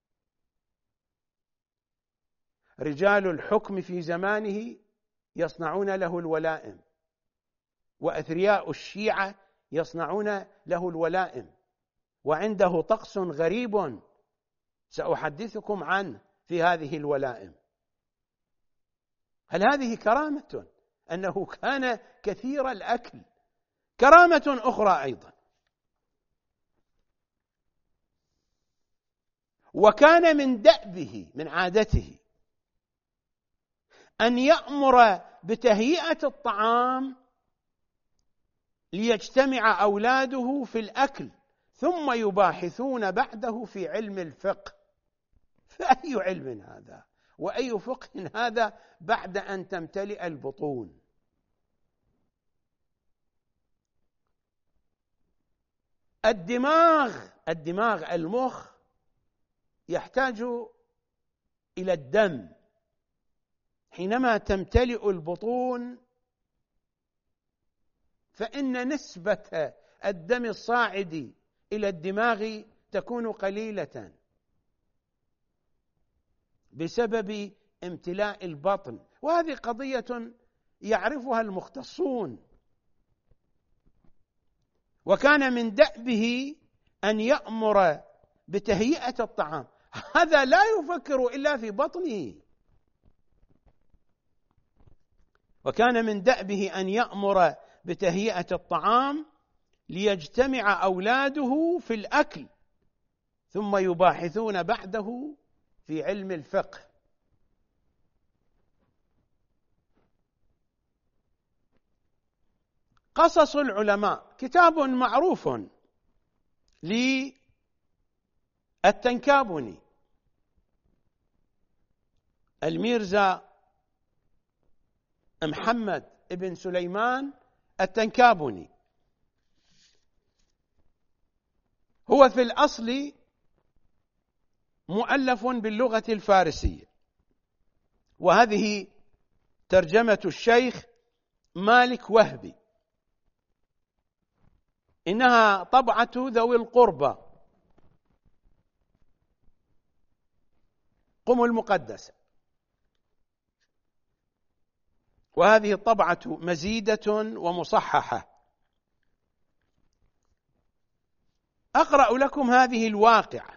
رجال الحكم في زمانه يصنعون له الولائم، وأثرياء الشيعة يصنعون له الولائم، وعنده طقس غريب سأحدثكم عنه في هذه الولائم. هل هذه كرامة أنه كان كثير الأكل؟ كرامة أخرى أيضا: وكان من دأبه، من عادته، أن يأمر بتهيئة الطعام ليجتمع أولاده في الأكل، ثم يباحثون بعده في علم الفقه. فأي علم هذا وأي فقه هذا بعد أن تمتلئ البطون؟ الدماغ الدماغ المخ يحتاج إلى الدم. حينما تمتلئ البطون فإن نسبة الدم الصاعد إلى الدماغ تكون قليلة بسبب امتلاء البطن، وهذه قضية يعرفها المختصون. وكان من دأبه أن يأمر بتهيئة الطعام، هذا لا يفكر إلا في بطنه. وكان من دأبه أن يأمر بتهيئة الطعام ليجتمع أولاده في الأكل، ثم يباحثون بعده في علم الفقه. قصص العلماء كتاب معروف للتنكابني، الميرزا محمد ابن سليمان التنكابني. هو في الأصل مؤلف باللغة الفارسية، وهذه ترجمة الشيخ مالك وهبي. إنها طبعة ذوي القربى، قم المقدسة، وهذه الطبعة مزيدة ومصححة. أقرأ لكم هذه الواقعة.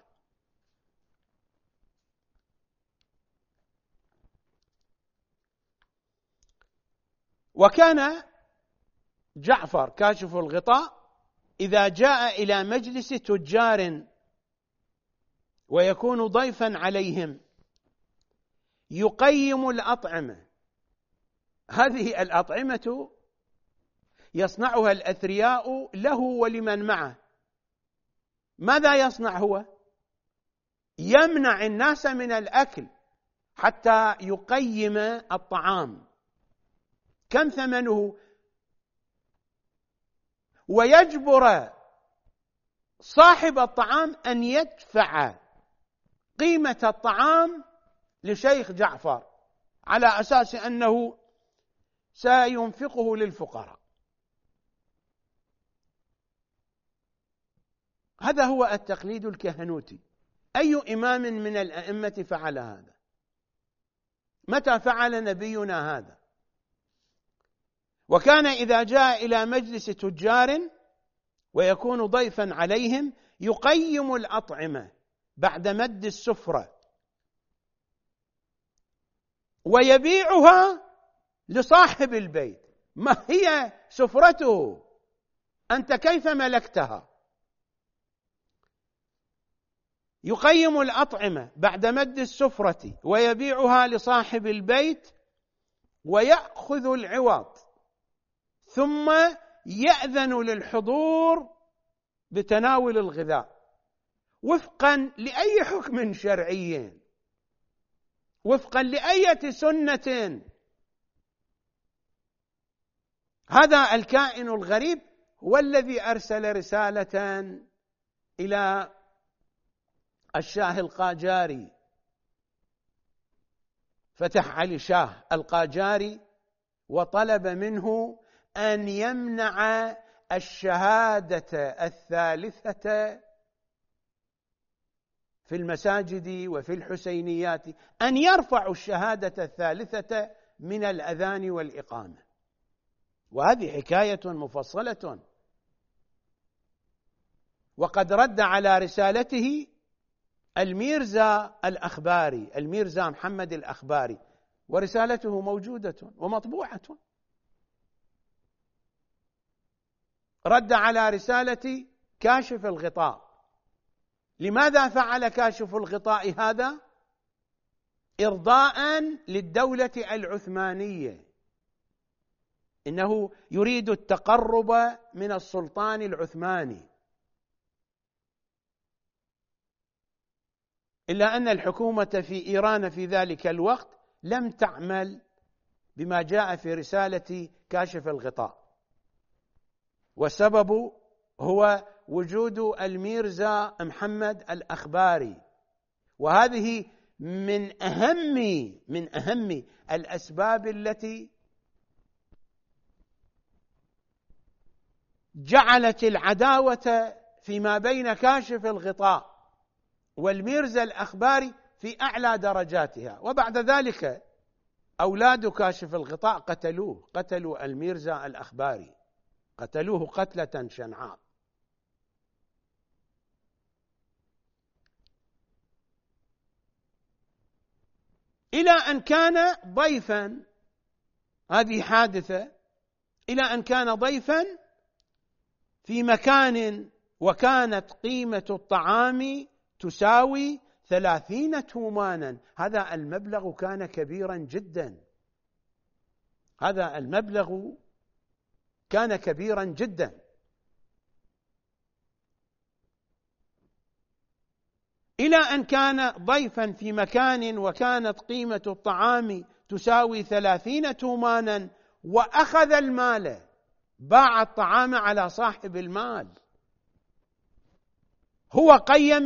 وكان جعفر كاشف الغطاء إذا جاء إلى مجلس تجار ويكون ضيفا عليهم يقيم الأطعمة. هذه الأطعمة يصنعها الأثرياء له ولمن معه. ماذا يصنع هو؟ يمنع الناس من الأكل حتى يقيم الطعام كم ثمنه، ويجبر صاحب الطعام أن يدفع قيمة الطعام لشيخ جعفر على أساس أنه سينفقه للفقراء. هذا هو التقليد الكهنوتي. أي إمام من الأئمة فعل هذا؟ متى فعل نبينا هذا؟ وكان إذا جاء إلى مجلس تجار ويكون ضيفا عليهم يقيم الأطعمة بعد مد السفرة ويبيعها لصاحب البيت. ما هي سفرته؟ أنت كيف ملكتها؟ يقيم الأطعمة بعد مد السفرة ويبيعها لصاحب البيت ويأخذ العوض، ثم يأذن للحضور بتناول الغذاء وفقا لأي حكم شرعي، وفقا لأية سنة. هذا الكائن الغريب هو الذي أرسل رسالة إلى الشاه القاجاري، فتح علي شاه القاجاري، وطلب منه أن يمنع الشهادة الثالثة في المساجد وفي الحسينيات، أن يرفعوا الشهادة الثالثة من الأذان والإقامة. وهذه حكاية مفصلة. وقد رد على رسالته الميرزا الأخباري، الميرزا محمد الأخباري، ورسالته موجودة ومطبوعة. رد على رسالة كاشف الغطاء. لماذا فعل كاشف الغطاء هذا؟ إرضاء للدولة العثمانية. إنه يريد التقرب من السلطان العثماني، إلا أن الحكومة في إيران في ذلك الوقت لم تعمل بما جاء في رسالة كاشف الغطاء، والسبب هو وجود الميرزا محمد الأخباري. وهذه من أهم من أهم الأسباب التي جعلت العداوة فيما بين كاشف الغطاء والميرزا الأخباري في أعلى درجاتها. وبعد ذلك أولاد كاشف الغطاء قتلوه، قتلوا الميرزا الأخباري، قتلوه قتلة شنعاء. إلى أن كان ضيفا، هذه حادثة، إلى أن كان ضيفا في مكان وكانت قيمة الطعام تساوي ثلاثين تومانا. هذا المبلغ كان كبيرا جدا، هذا المبلغ كان كبيرا جدا. إلى أن كان ضيفا في مكان وكانت قيمة الطعام تساوي ثلاثين تومانا وأخذ المال، باع الطعام على صاحب المال. هو قيم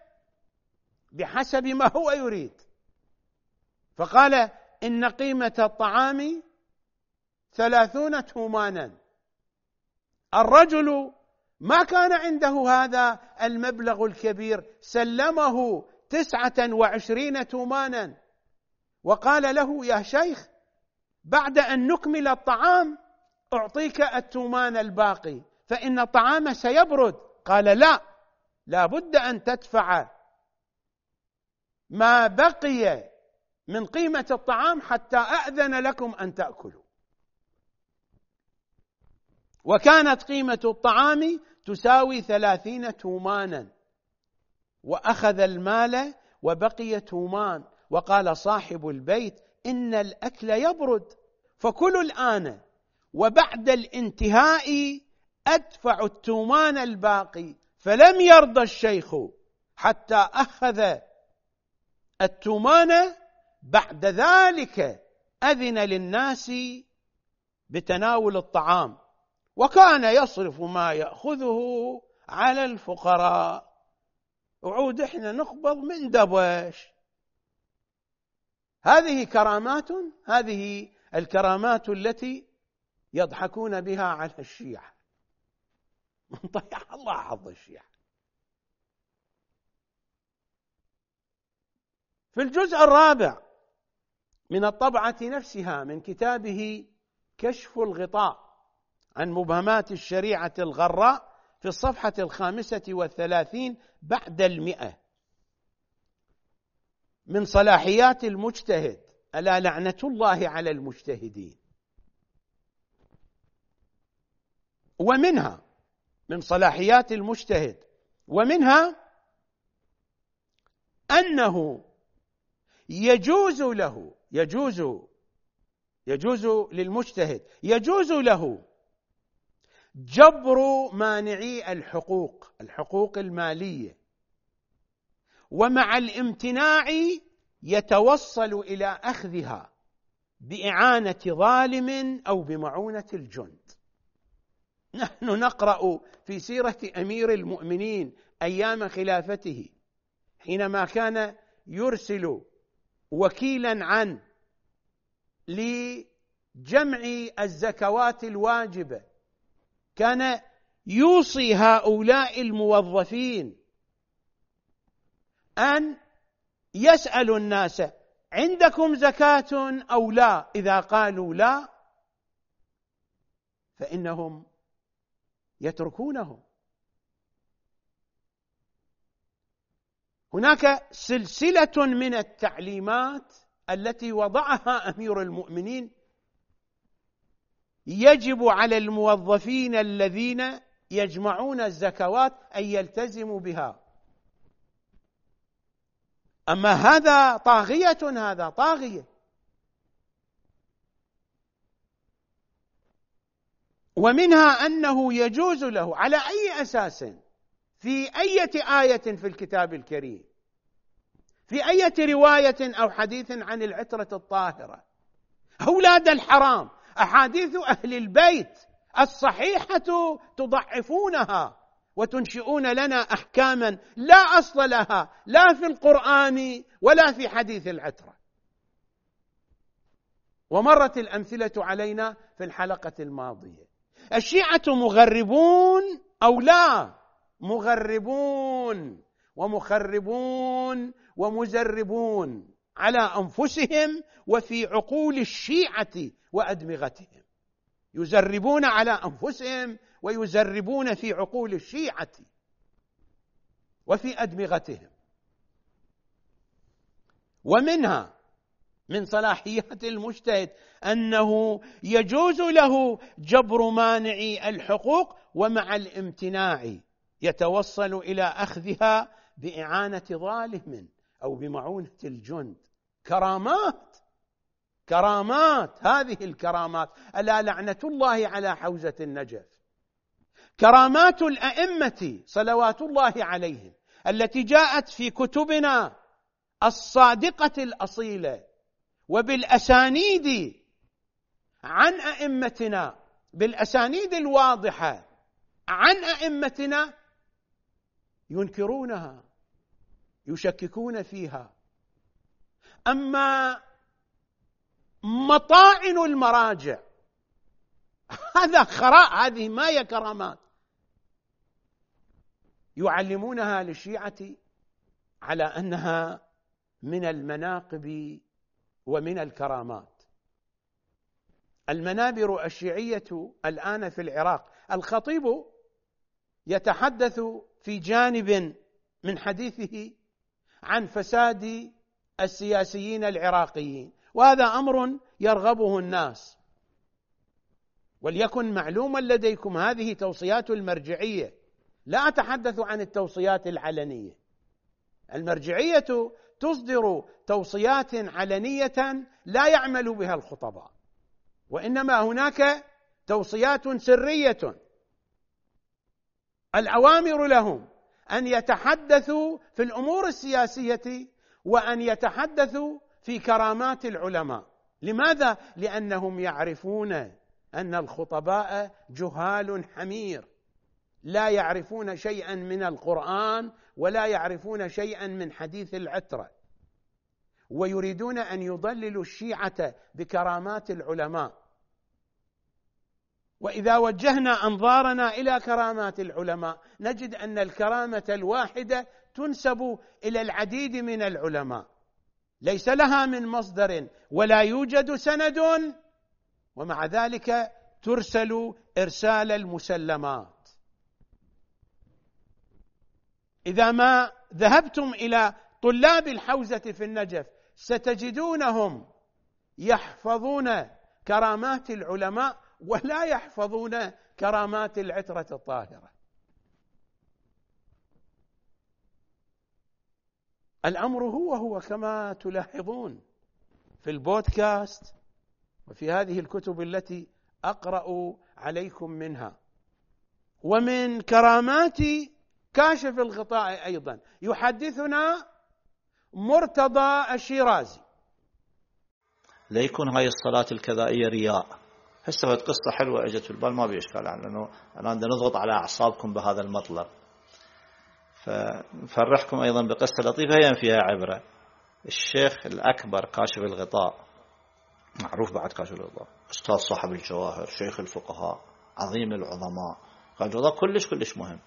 بحسب ما هو يريد، فقال إن قيمة الطعام ثلاثون تومانا. الرجل ما كان عنده هذا المبلغ الكبير، سلمه تسعة وعشرين تومانا وقال له: يا شيخ، بعد أن نكمل الطعام أعطيك التومان الباقي فإن الطعام سيبرد. قال: لا، لا بد أن تدفع ما بقي من قيمة الطعام حتى أأذن لكم أن تأكلوا. وكانت قيمة الطعام تساوي ثلاثين تومانا، وأخذ المال وبقي تومان، وقال صاحب البيت: إن الأكل يبرد فكلوا الآن، وبعد الانتهاء أدفع التومان الباقي. فلم يرضى الشيخ حتى أخذ التومان. بعد ذلك أذن للناس بتناول الطعام، وكان يصرف ما يأخذه على الفقراء. وعود احنا نقبض من دبش. هذه كرامات، هذه الكرامات التي يضحكون بها على الشيعة. ضيع الله حظ الشيعة. في الجزء الرابع من الطبعة نفسها من كتابه كشف الغطاء عن مبهمات الشريعة الغراء في الصفحة الخامسة والثلاثين بعد المئة: من صلاحيات المجتهد، ألا لعنة الله على المجتهدين. ومنها من صلاحيات المجتهد ومنها أنه يجوز له يجوز يجوز للمجتهد يجوز له جبر مانعي الحقوق الحقوق المالية، ومع الامتناع يتوصل إلى أخذها بإعانة ظالم أو بمعونة الجند. نحن نقرأ في سيرة أمير المؤمنين أيام خلافته حينما كان يرسل وكيلا عن لجمع الزكوات الواجبة، كان يوصي هؤلاء الموظفين أن يسألوا الناس: عندكم زكاة أو لا؟ إذا قالوا لا فإنهم يتركونهم. هناك سلسلة من التعليمات التي وضعها أمير المؤمنين يجب على الموظفين الذين يجمعون الزكوات أن يلتزموا بها. أما هذا طاغية، هذا طاغية. ومنها أنه يجوز له على أي أساس، في أي آية في الكتاب الكريم، في أي رواية أو حديث عن العترة الطاهرة، أولاد الحرام، أحاديث أهل البيت الصحيحة تضعفونها وتنشئون لنا أحكاما لا أصل لها لا في القرآن ولا في حديث العترة. ومرت الأمثلة علينا في الحلقة الماضية. الشيعة مغربون أو لا؟ مغربون ومخربون ومزربون على أنفسهم وفي عقول الشيعة وأدمغتهم. يزربون على أنفسهم ويزربون في عقول الشيعة وفي أدمغتهم. ومنها من صلاحيات المجتهد أنه يجوز له جبر مانعي الحقوق، ومع الامتناع يتوصل إلى أخذها بإعانة ظالم أو بمعونة الجند. كرامات كرامات هذه الكرامات، ألا لعنة الله على حوزة النجف. كرامات الأئمة صلوات الله عليهم التي جاءت في كتبنا الصادقة الأصيلة وبالأسانيد عن أئمتنا، بالأسانيد الواضحة عن أئمتنا، ينكرونها، يشككون فيها. أما مطاعن المراجع هذا خراء، هذه ما هي كرامات. يعلمونها للشيعة على أنها من المناقب ومن الكرامات. المنابر الشيعية الآن في العراق، الخطيب يتحدث في جانب من حديثه عن فساد السياسيين العراقيين، وهذا أمر يرغبه الناس. وليكن معلوما لديكم هذه توصيات المرجعية، لا أتحدث عن التوصيات العلنية. المرجعية تصدر توصيات علنية لا يعمل بها الخطباء، وإنما هناك توصيات سرية الأوامر لهم أن يتحدثوا في الأمور السياسية وأن يتحدثوا في كرامات العلماء. لماذا؟ لأنهم يعرفون أن الخطباء جهال حمير، لا يعرفون شيئا من القرآن ولا يعرفون شيئا من حديث العترة، ويريدون أن يضللوا الشيعة بكرامات العلماء. وإذا وجهنا أنظارنا إلى كرامات العلماء نجد أن الكرامة الواحدة تنسب إلى العديد من العلماء، ليس لها من مصدر ولا يوجد سند، ومع ذلك ترسل إرسال المسلمات. إذا ما ذهبتم إلى طلاب الحوزة في النجف ستجدونهم يحفظون كرامات العلماء ولا يحفظون كرامات العترة الطاهرة. الأمر هو هو كما تلاحظون في البودكاست وفي هذه الكتب التي أقرأ عليكم منها. ومن كرامات كاشف الغطاء أيضا يحدثنا مرتضى الشيرازي. لا يكون هاي الصلاة الكذائية رياء. هسه قصة حلوة اجت في البال ما بإشكال، لأنه الآن نضغط على أعصابكم بهذا المطلب، فنفرحكم أيضا بقصة لطيفة هي فيها عبرة. الشيخ الأكبر كاشف الغطاء، معروف بعد كاشف الغطاء، أستاذ صاحب الجواهر، شيخ الفقهاء، عظيم العظماء، كاشف الغطاء كلش كلش مهم.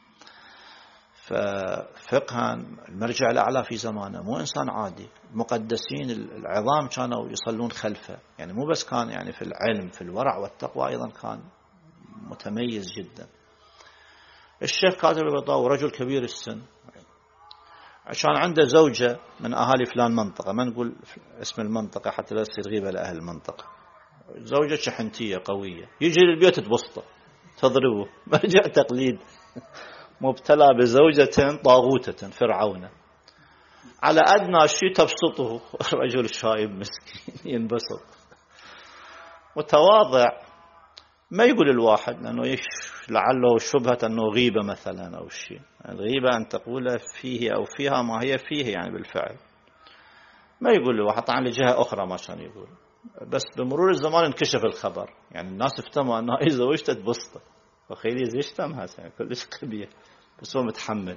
ففقها المرجع الأعلى في زمانه مو إنسان عادي، المقدسين العظام كانوا يصلون خلفه، يعني مو بس كان يعني في العلم في الورع والتقوى، أيضا كان متميز جدا. الشيخ كاتب الغطاء ورجل كبير السن، عشان عنده زوجة من أهالي فلان منطقة، ما نقول اسم المنطقة حتى لا تصير غيبة لأهل المنطقة، زوجة شحنتية قوية، يجي للبيت تبسطه تضربه، مرجع تقليد، مبتلى بزوجة طاغوتة فرعونة، على أدنى شيء تبسطه، رجل شايب مسكين ينبسط، متواضع، ما يقول الواحد لأنه يش لعله شبهة أنه غيبة مثلا أو شيء. الغيبة أن تقول فيه أو فيها ما هي فيه يعني بالفعل، ما يقول الواحد طبعا لجهة أخرى ما كان يقول، بس بمرور الزمان انكشف الخبر، يعني الناس افتهموا أنه هي زوجته تبسطه، وخيلي زيشتمها يعني كلش قبيح، بس هو متحمل.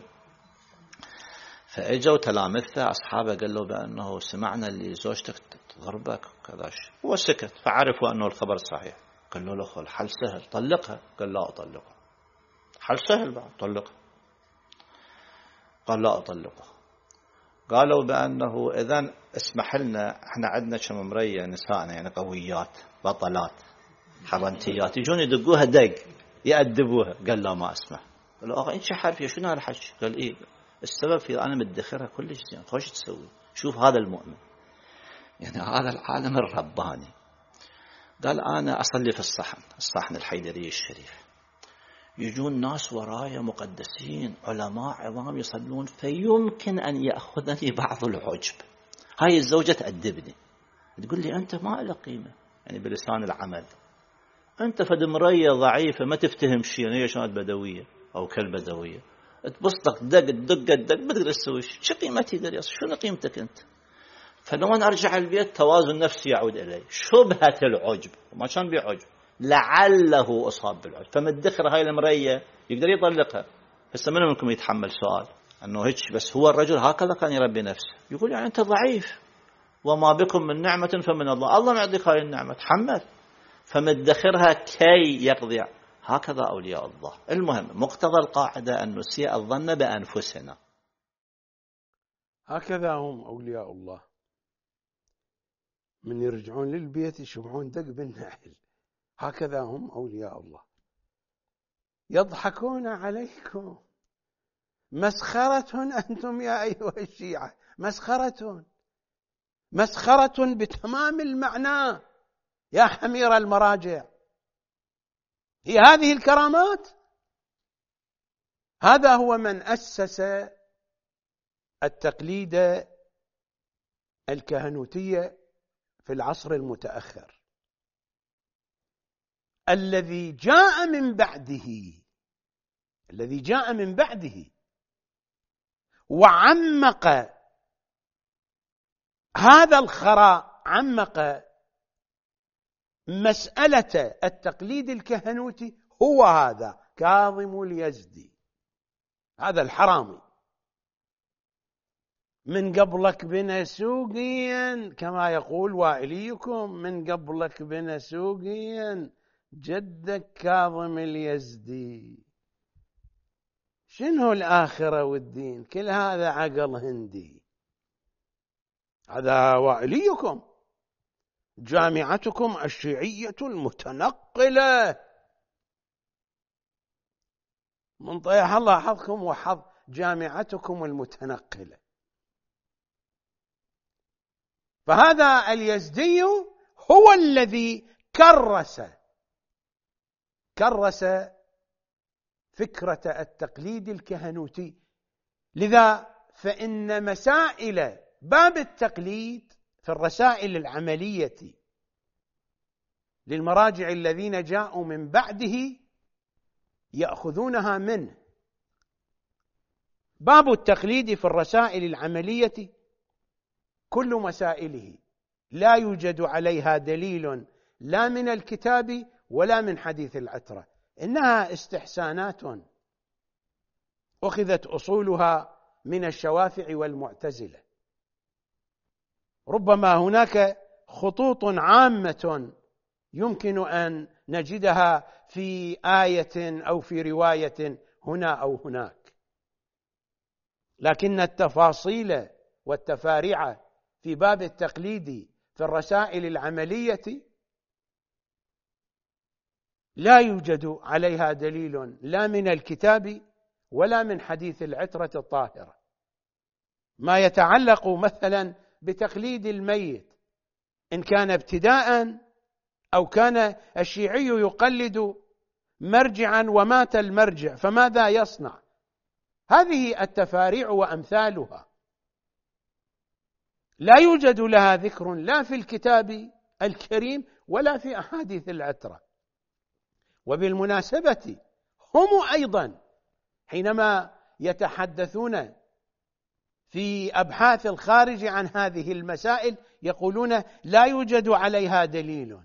فاجوا تلامذته أصحابه قالوا بأنه سمعنا اللي زوجتك تضربك وكذا شيء، هو سكت، فعرفوا أنه الخبر صحيح. قالوا له خل حل سهل طلقها، قال لا أطلقها. حل سهل بعد طلقها، قال لا أطلقها. قالوا بأنه إذن اسمح لنا، احنا عندنا كم مرية نسائنا يعني قويات بطلات حبنتيات يجون يدقوها دق يأدبوها، قال لا ما اسمح. قال له أخي انت حرفية شنو هالحكي؟ قال إيه السبب في أنا مدخرها كلش زين، خوش تسوي، شوف هذا المؤمن يعني هذا العالم الرباني. قال أنا أصلي في الصحن الصحن الحيدري الشريف، يجون ناس ورايا مقدسين علماء عظام يصلون، فيمكن أن يأخذني بعض العجب. هاي الزوجة تأدبني، تقول لي أنت ما لك قيمة يعني بلسان العمل، أنت فد مرية ضعيفة ما تفتهم شيء، هي شانت بدوية أو كالبدوية، تبسطك دق دق دق ما تقدر تسوي شيء، شو قيمتي دريس، شنو قيمتك أنت؟ فلما أرجع البيت توازن نفسي يعود إلي، شبهة العجب، ما كان بعجب لعله أصاب بالعجب، فمدخر هاي المرية يقدر يطلقها. هسه من منكم يتحمل سؤال أنه هيك بس هو الرجل هكذا كان يربي نفسه، يقول يعني أنت ضعيف وما بكم من نعمة فمن الله، الله معطيك هاي النعمة تحمل، فمدخرها كي يقضي هكذا أولياء الله. المهم مقتضى القاعدة أن نسيء الظن بأنفسنا. هكذا هم أولياء الله، من يرجعون للبيت يشبعون دق بالنعل. هكذا هم أولياء الله، يضحكون عليكم مسخرة أنتم يا أيها الشيعة، مسخرة مسخرة بتمام المعنى يا حمير المراجع. هي هذه الكرامات؟ هذا هو من أسس التقليد الكهنوتية في العصر المتأخر. الذي جاء من بعده الذي جاء من بعده وعمق هذا الخراء، عمق مسألة التقليد الكهنوتي، هو هذا كاظم اليزدي، هذا الحرامي. من قبلك بنا سوقيا كما يقول وائليكم، من قبلك بنا سوقيا جدك كاظم اليزدي. شنو الآخرة والدين؟ كل هذا عقل هندي. هذا وائليكم، جامعتكم الشيعية المتنقلة، من طيح الله حظكم وحظ جامعتكم المتنقلة. فهذا اليزدي هو الذي كرس كرس فكرة التقليد الكهنوتي. لذا فإن مسائل باب التقليد في الرسائل العملية للمراجع الذين جاءوا من بعده يأخذونها منه. باب التقليد في الرسائل العملية كل مسائله لا يوجد عليها دليل لا من الكتاب ولا من حديث العترة، إنها استحسانات أخذت أصولها من الشوافع والمعتزلة. ربما هناك خطوط عامة يمكن أن نجدها في آية أو في رواية هنا أو هناك، لكن التفاصيل والتفاريع في باب التقليد في الرسائل العملية لا يوجد عليها دليل لا من الكتاب ولا من حديث العترة الطاهرة. ما يتعلق مثلا بتقليد الميت، إن كان ابتداء أو كان الشيعي يقلد مرجعا ومات المرجع فماذا يصنع؟ هذه التفاريع وأمثالها لا يوجد لها ذكر لا في الكتاب الكريم ولا في أحاديث العترة. وبالمناسبة هم أيضا حينما يتحدثون في أبحاث الخارج عن هذه المسائل يقولون لا يوجد عليها دليل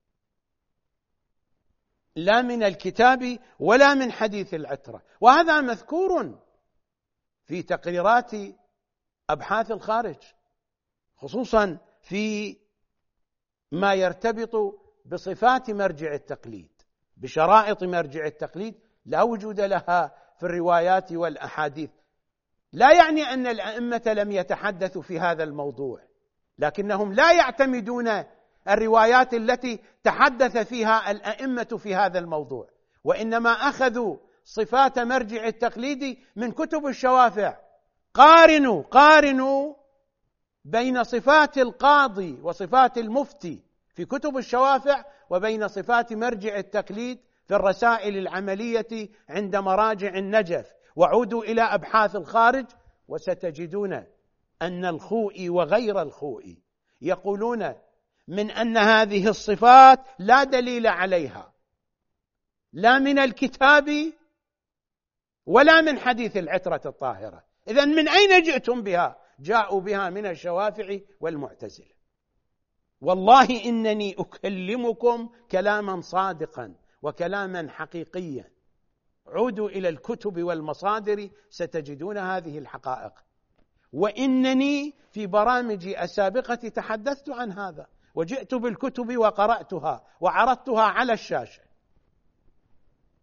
لا من الكتاب ولا من حديث العترة، وهذا مذكور في تقريرات أبحاث الخارج، خصوصا في ما يرتبط بصفات مرجع التقليد، بشرائط مرجع التقليد لا وجود لها في الروايات والأحاديث. لا يعني أن الأئمة لم يتحدثوا في هذا الموضوع، لكنهم لا يعتمدون الروايات التي تحدث فيها الأئمة في هذا الموضوع، وإنما أخذوا صفات مرجع التقليد من كتب الشوافع. قارنوا قارنوا بين صفات القاضي وصفات المفتي في كتب الشوافع وبين صفات مرجع التقليد في الرسائل العملية عند مراجع النجف، وعودوا إلى أبحاث الخارج وستجدون أن الخوئي وغير الخوئي يقولون من أن هذه الصفات لا دليل عليها لا من الكتاب ولا من حديث العترة الطاهرة. إذن من أين جئتم بها؟ جاءوا بها من الشوافع والمعتزلة. والله إنني أكلمكم كلاما صادقا وكلاما حقيقيا، عودوا إلى الكتب والمصادر ستجدون هذه الحقائق. وإنني في برامجي السابقة تحدثت عن هذا، وجئت بالكتب وقرأتها وعرضتها على الشاشة.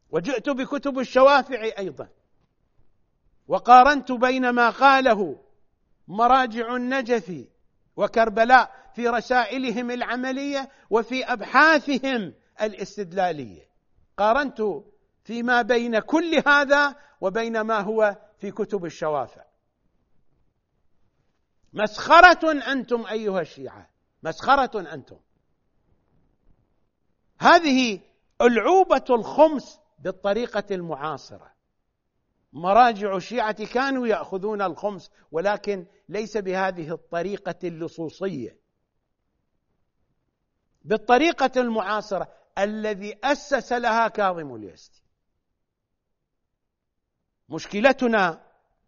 وجئت بكتب الشوافع أيضا، وقارنت بين ما قاله مراجع النجف وكربلاء في رسائلهم العملية وفي أبحاثهم الاستدلالية، قارنت فيما بين كل هذا وبين ما هو في كتب الشوافع. مسخرة أنتم أيها الشيعة، مسخرة أنتم. هذه ألعوبة الخمس بالطريقة المعاصرة. مراجع الشيعة كانوا يأخذون الخمس، ولكن ليس بهذه الطريقة اللصوصية، بالطريقة المعاصرة الذي أسس لها كاظم اليزدي. مشكلتنا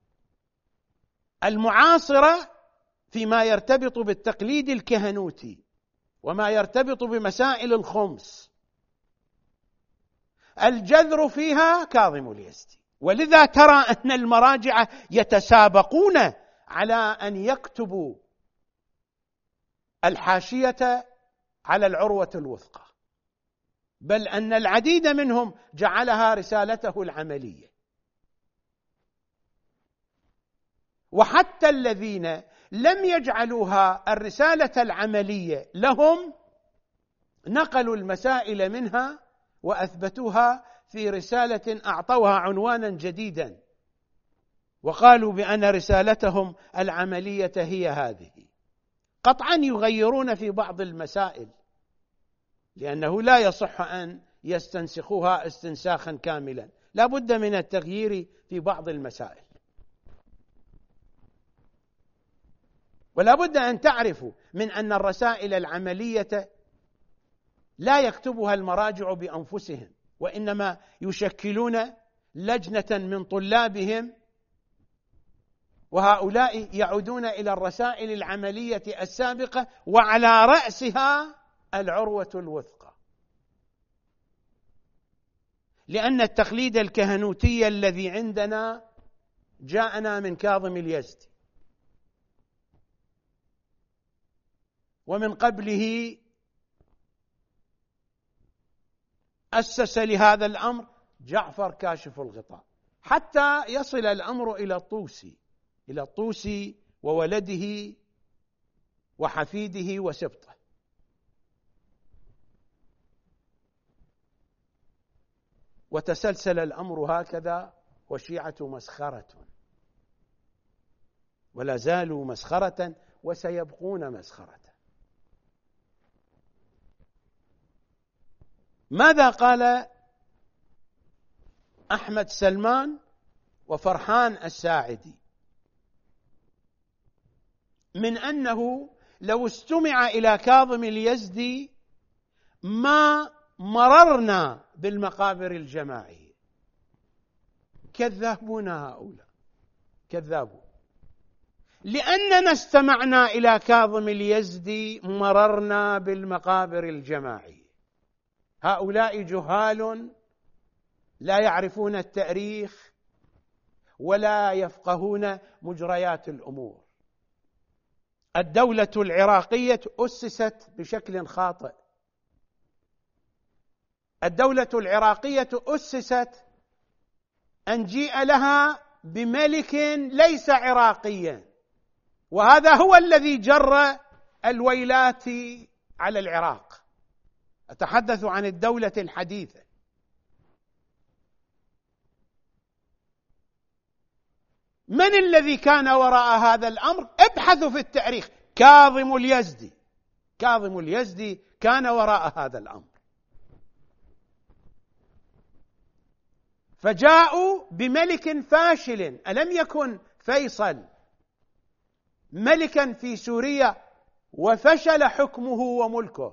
المعاصرة فيما يرتبط بالتقليد الكهنوتي وما يرتبط بمسائل الخمس، الجذر فيها كاظم اليزدي. ولذا ترى أن المراجع يتسابقون على أن يكتبوا الحاشية على العروة الوثقى، بل أن العديد منهم جعلها رسالته العملية. وحتى الذين لم يجعلوها الرسالة العملية لهم نقلوا المسائل منها وأثبتوها في رسالة أعطوها عنوانا جديدا، وقالوا بأن رسالتهم العملية هي هذه. قطعا يغيرون في بعض المسائل، لأنه لا يصح أن يستنسخوها استنساخا كاملا، لا بد من التغيير في بعض المسائل. ولا بد أن تعرفوا من أن الرسائل العملية لا يكتبها المراجع بأنفسهم، وإنما يشكلون لجنة من طلابهم، وهؤلاء يعودون إلى الرسائل العملية السابقة وعلى رأسها العروة الوثقى. لأن التقليد الكهنوتي الذي عندنا جاءنا من كاظم اليزدي، ومن قبله أسس لهذا الأمر جعفر كاشف الغطاء، حتى يصل الأمر إلى الطوسي إلى الطوسي وولده وحفيده وسبطه. وتسلسل الأمر هكذا، والشيعة مسخرة، ولا زالوا مسخرة وسيبقون مسخرة. ماذا قال أحمد سلمان وفرحان الساعدي؟ من أنه لو استمع إلى كاظم اليزدي ما مررنا بالمقابر الجماعية. كذابون هؤلاء، كذابون. لأننا استمعنا إلى كاظم اليزدي مررنا بالمقابر الجماعية. هؤلاء جهال لا يعرفون التاريخ ولا يفقهون مجريات الأمور. الدولة العراقية أسست بشكل خاطئ. الدولة العراقية أسست أن جيء لها بملك ليس عراقيا، وهذا هو الذي جر الويلات على العراق. أتحدث عن الدولة الحديثة. من الذي كان وراء هذا الأمر؟ ابحثوا في التاريخ. كاظم اليزدي. كاظم اليزدي كان وراء هذا الأمر. فجاءوا بملك فاشل. ألم يكن فيصل ملكا في سوريا وفشل حكمه وملكه،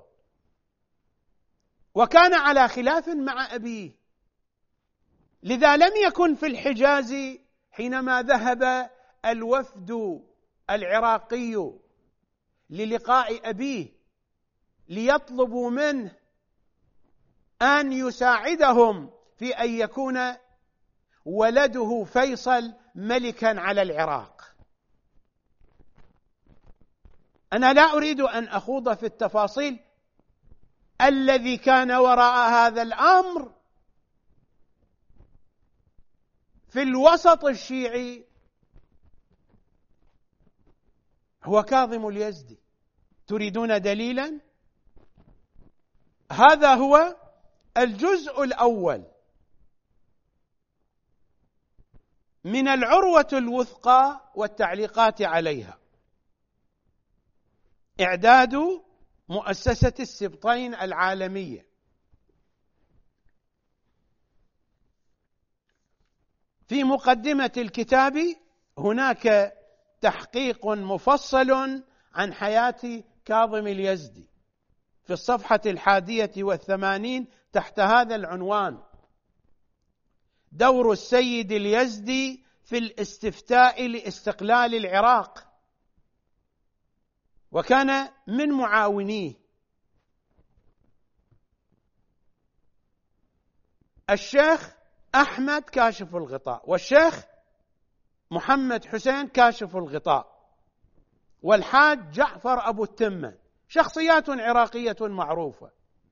وكان على خلاف مع أبيه؟ لذا لم يكن في الحجاز حينما ذهب الوفد العراقي للقاء أبيه ليطلبوا منه أن يساعدهم في أن يكون ولده فيصل ملكا على العراق. أنا لا أريد أن أخوض في التفاصيل. الذي كان وراء هذا الأمر في الوسط الشيعي هو كاظم اليزدي. تريدون دليلا؟ هذا هو الجزء الأول من العروة الوثقى والتعليقات عليها، إعداد مؤسسة السبطين العالمية. في مقدمة الكتاب هناك تحقيق مفصل عن حياة كاظم اليزدي في الصفحة الحادية والثمانين تحت هذا العنوان: دور السيد اليزدي في الاستفتاء لاستقلال العراق. وكان من معاونيه الشيخ أحمد كاشف الغطاء، والشيخ محمد حسين كاشف الغطاء، والحاج جعفر أبو التمة، شخصيات عراقية معروفة.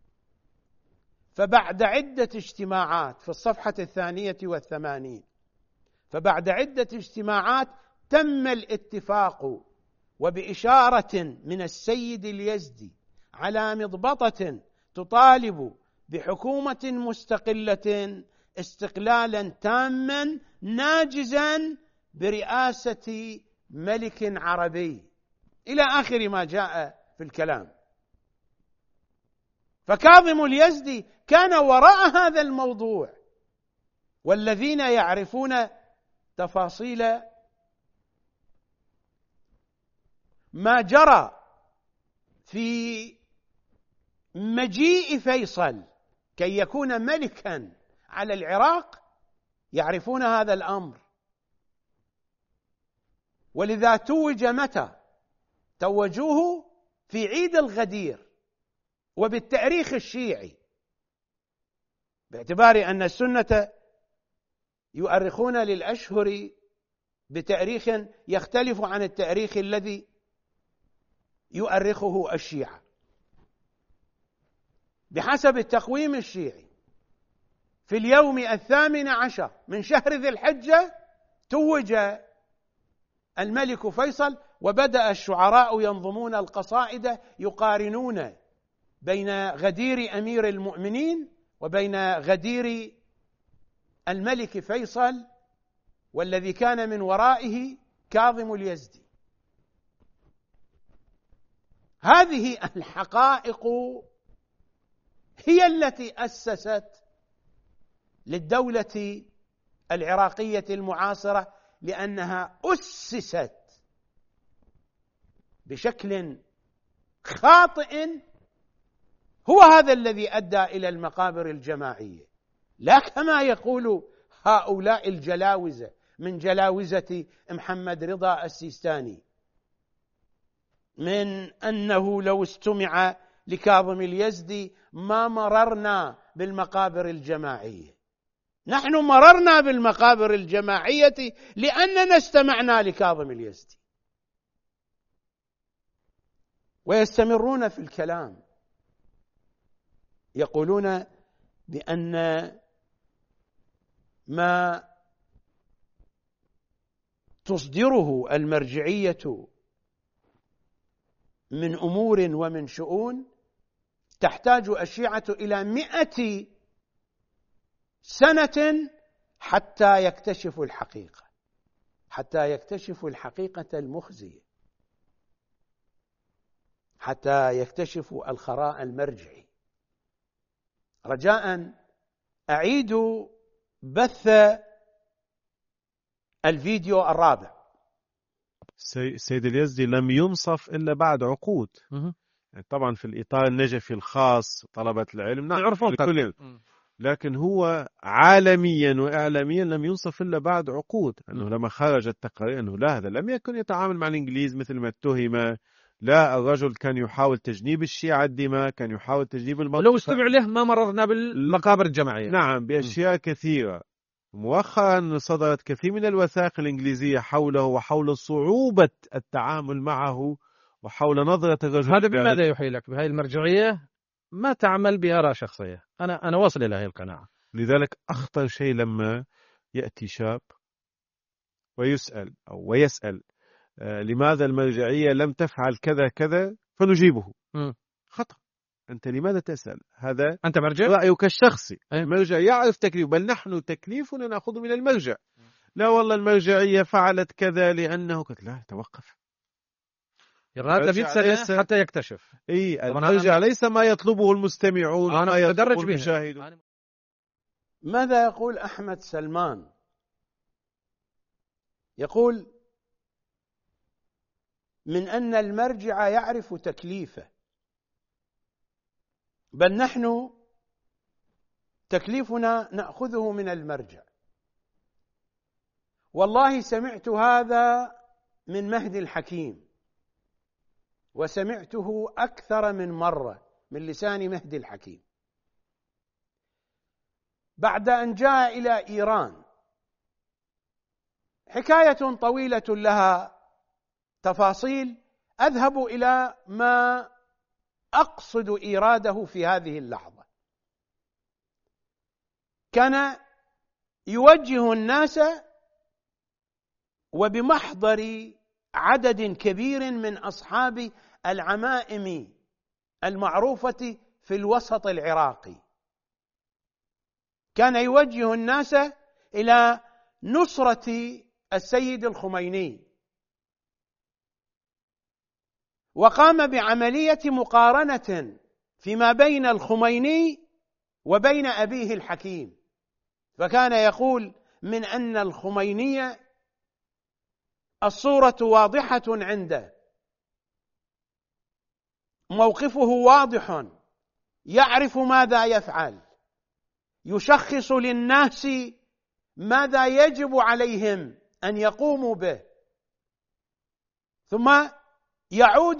فبعد عدة اجتماعات في الصفحة الثانية والثمانين فبعد عدة اجتماعات تم الاتفاق وبإشارة من السيد اليزدي على مضبطة تطالب بحكومة مستقلة استقلالا تاما ناجزا برئاسة ملك عربي، إلى آخر ما جاء في الكلام. فكاظم اليزدي كان وراء هذا الموضوع، والذين يعرفون تفاصيل ما جرى في مجيء فيصل كي يكون ملكا على العراق يعرفون هذا الأمر. ولذا توج متى؟ توجوه في عيد الغدير وبالتاريخ الشيعي، باعتبار أن السنة يؤرخون للأشهر بتاريخ يختلف عن التاريخ الذي يؤرخه الشيعة. بحسب التقويم الشيعي في اليوم الثامن عشر من شهر ذي الحجة توج الملك فيصل، وبدأ الشعراء ينظمون القصائد يقارنون بين غدير أمير المؤمنين وبين غدير الملك فيصل، والذي كان من ورائه كاظم اليزدي. هذه الحقائق هي التي أسست للدولة العراقية المعاصرة، لأنها أسست بشكل خاطئ هو هذا الذي أدى إلى المقابر الجماعية، لا كما يقول هؤلاء الجلاوزة من جلاوزة محمد رضا السيستاني من أنه لو استمع لكاظم اليزدي ما مررنا بالمقابر الجماعية. نحن مررنا بالمقابر الجماعية لأننا استمعنا لكاظم اليزدي. ويستمرون في الكلام، يقولون بأن ما تصدره المرجعية من أمور ومن شؤون تحتاج الشيعة إلى مئة سنة حتى يكتشفوا الحقيقة، حتى يكتشفوا الحقيقة المخزية، حتى يكتشفوا الخراء المرجعي. رجاء أعيد بث الفيديو الرابع. السيد اليزدي لم ينصف إلا بعد عقود. يعني طبعا في الإطار النجفي الخاص طلبة العلم نعرفون الكل، لكن هو عالميا وإعلاميا لم ينصف إلا بعد عقود. أنه لما خرج التقارير أنه لا، هذا لم يكن يتعامل مع الإنجليز مثل ما اتهم، لا، الرجل كان يحاول تجنيب الشيعة الدماء، كان يحاول تجنيب المنطقة. لو استمع له ما مررنا بالمقابر الجماعية. نعم، بأشياء كثيرة. مؤخرا صدرت كثير من الوثائق الإنجليزية حوله وحول صعوبة التعامل معه وحول نظرة الرجل. هذا بماذا يحيي لك؟ بهذه المرجعية ما تعمل بآراء شخصية. أنا أنا واصل إلى هذه القناعة. لذلك أخطر شيء لما يأتي شاب ويسأل أو ويسأل آه لماذا المرجعية لم تفعل كذا كذا فنجيبه. م. خطأ. أنت لماذا تسأل؟ هذا أنت مرجع؟ رأيك الشخصي. أيه؟ المرجع يعرف تكليف، بل نحن تكليفنا نأخذ من المرجع. لا والله المرجعية فعلت كذا لأنه قلت لا توقف. يراد في سنة حتى يكتشف. إيه المرجع ليس ما يطلبه المستمعون أنا ما يطلبه المشاهدون. ماذا يقول أحمد سلمان؟ يقول من أن المرجع يعرف تكليفه، بل نحن تكليفنا نأخذه من المرجع. والله سمعت هذا من مهدي الحكيم، وسمعته أكثر من مرة من لسان مهدي الحكيم بعد أن جاء إلى إيران. حكاية طويلة لها تفاصيل، أذهب إلى ما أقصد إيراده في هذه اللحظة. كان يوجه الناس وبمحضر عدد كبير من أصحاب العمائم المعروفة في الوسط العراقي، كان يوجه الناس إلى نصرة السيد الخميني، وقام بعملية مقارنة فيما بين الخميني وبين أبيه الحكيم، فكان يقول من أن الخميني الصورة واضحة عنده، موقفه واضح، يعرف ماذا يفعل، يشخص للناس ماذا يجب عليهم أن يقوموا به، ثم يعود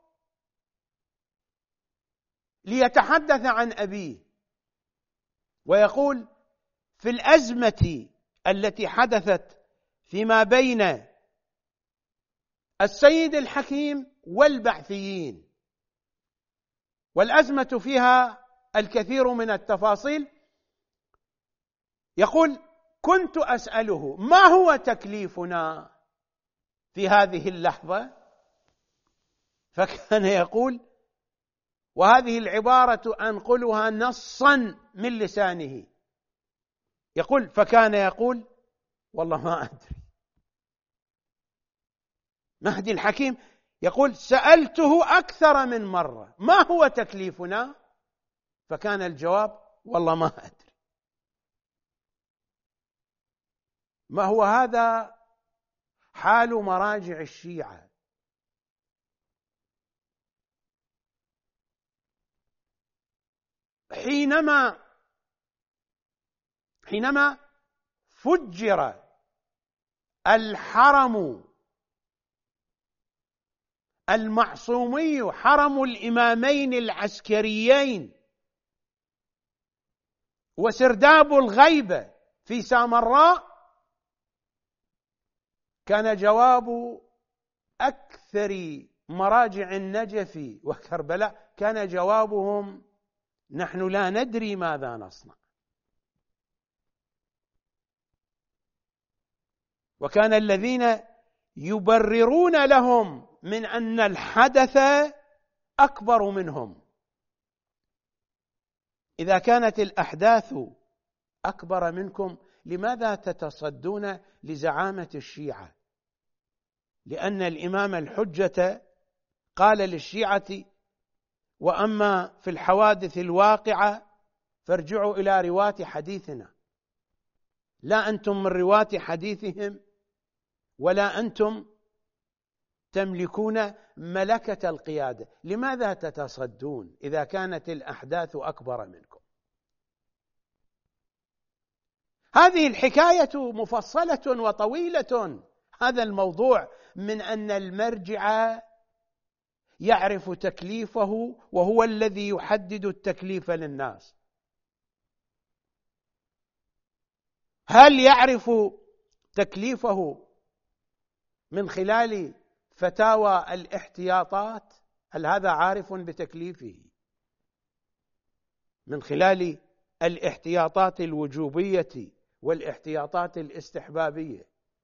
ليتحدث عن أبيه ويقول في الأزمة التي حدثت فيما بين السيد الحكيم والبعثيين، والأزمة فيها الكثير من التفاصيل، يقول كنت أسأله ما هو تكليفنا في هذه اللحظة؟ فكان يقول، وهذه العبارة أنقلها نصا من لسانه، يقول فكان يقول والله ما أدري. مهدي الحكيم يقول سألته أكثر من مرة ما هو تكليفنا؟ فكان الجواب والله ما أدري. ما هو هذا حال مراجع الشيعة. حينما حينما فجر الحرم المعصومي، حرم الإمامين العسكريين، وسرداب الغيبة في سامراء، كان جواب أكثر مراجع النجف وكربلاء كان جوابهم نحن لا ندري ماذا نصنع. وكان الذين يبررون لهم من أن الحدث أكبر منهم. إذا كانت الأحداث أكبر منكم لماذا تتصدون لزعامة الشيعة؟ لأن الإمام الحجة قال للشيعة وأما في الحوادث الواقعة فارجعوا إلى رواة حديثنا، لا أنتم من رواة حديثهم ولا أنتم تملكون ملكة القيادة، لماذا تتصدون إذا كانت الأحداث أكبر منكم؟ هذه الحكاية مفصلة وطويلة. هذا الموضوع من أن المرجع يعرف تكليفه وهو الذي يحدد التكليف للناس. هل يعرف تكليفه من خلال فتاوى الاحتياطات؟ هل هذا عارف بتكليفه من خلال الاحتياطات الوجوبية والاحتياطات الاستحبابية.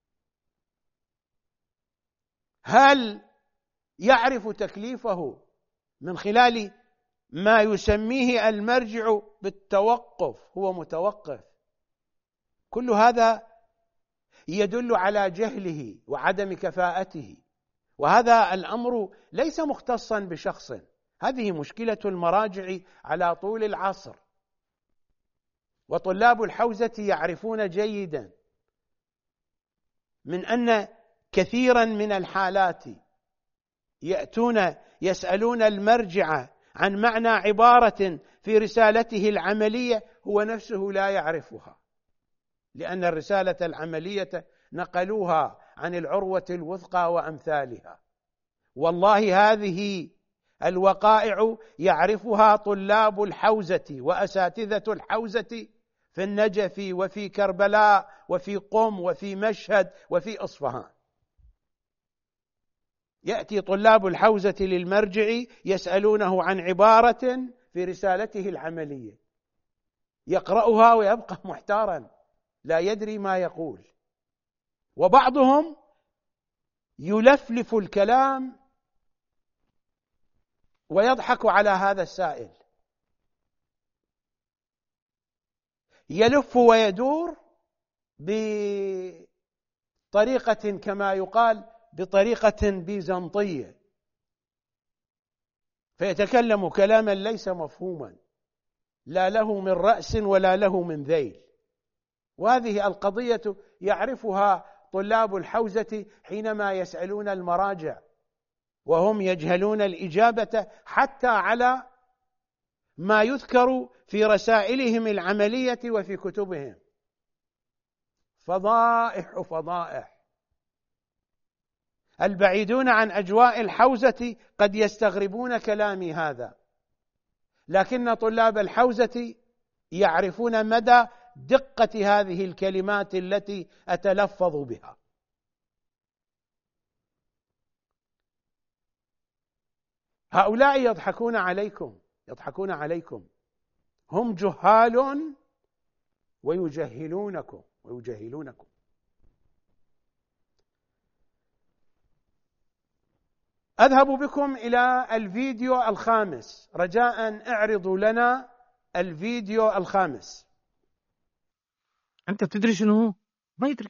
هل يعرف تكليفه من خلال ما يسميه المرجع بالتوقف؟ هو متوقف. كل هذا يدل على جهله وعدم كفاءته، وهذا الأمر ليس مختصا بشخص، هذه مشكلة المراجع على طول العصر. وطلاب الحوزة يعرفون جيدا من أن كثيرا من الحالات يأتون يسألون المرجع عن معنى عبارة في رسالته العملية هو نفسه لا يعرفها، لأن الرسالة العملية نقلوها عن العروة الوثقى وأمثالها. والله هذه الوقائع يعرفها طلاب الحوزة وأساتذة الحوزة في النجف وفي كربلاء وفي قم وفي مشهد وفي أصفهان. يأتي طلاب الحوزة للمرجع يسألونه عن عبارة في رسالته العملية، يقرأها ويبقى محتارا لا يدري ما يقول، وبعضهم يلفلف الكلام ويضحك على هذا السائل، يلف ويدور بطريقة كما يقال بطريقة بيزنطية، فيتكلم كلاما ليس مفهوما لا له من رأس ولا له من ذيل. وهذه القضية يعرفها طلاب الحوزة حينما يسألون المراجع وهم يجهلون الإجابة حتى على ما يذكر في رسائلهم العملية وفي كتبهم. فضائح فضائح. البعيدون عن أجواء الحوزة قد يستغربون كلامي هذا، لكن طلاب الحوزة يعرفون مدى دقة هذه الكلمات التي أتلفظ بها. هؤلاء يضحكون عليكم يضحكون عليكم هم جهال ويجهلونكم ويجهلونكم. أذهب بكم إلى الفيديو الخامس، رجاء اعرضوا لنا الفيديو الخامس. أنت تدري شنو هو؟ ما يدري،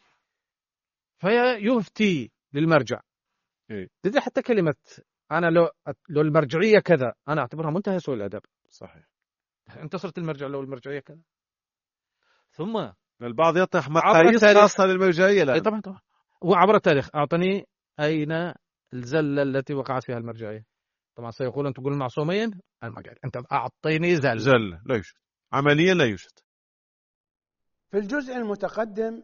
فيفتي للمرجع. إيه؟ تدري حتى كلمة أنا لو لو المرجعية كذا أنا أعتبرها منتهى سوء الأدب. صحيح. أنت صرت المرجع لو المرجعية كذا. ثم البعض يطرح مقاييس خاصة للمرجعية. لا طبعا طبعا. وعبر التاريخ أعطني أين الزلة التي وقعت فيها المرجعية. طبعا سيقول أنت تقول معصومين، أنت أعطيني زلة. زلة لا يوجد، عمليا لا يوجد. في الجزء المتقدم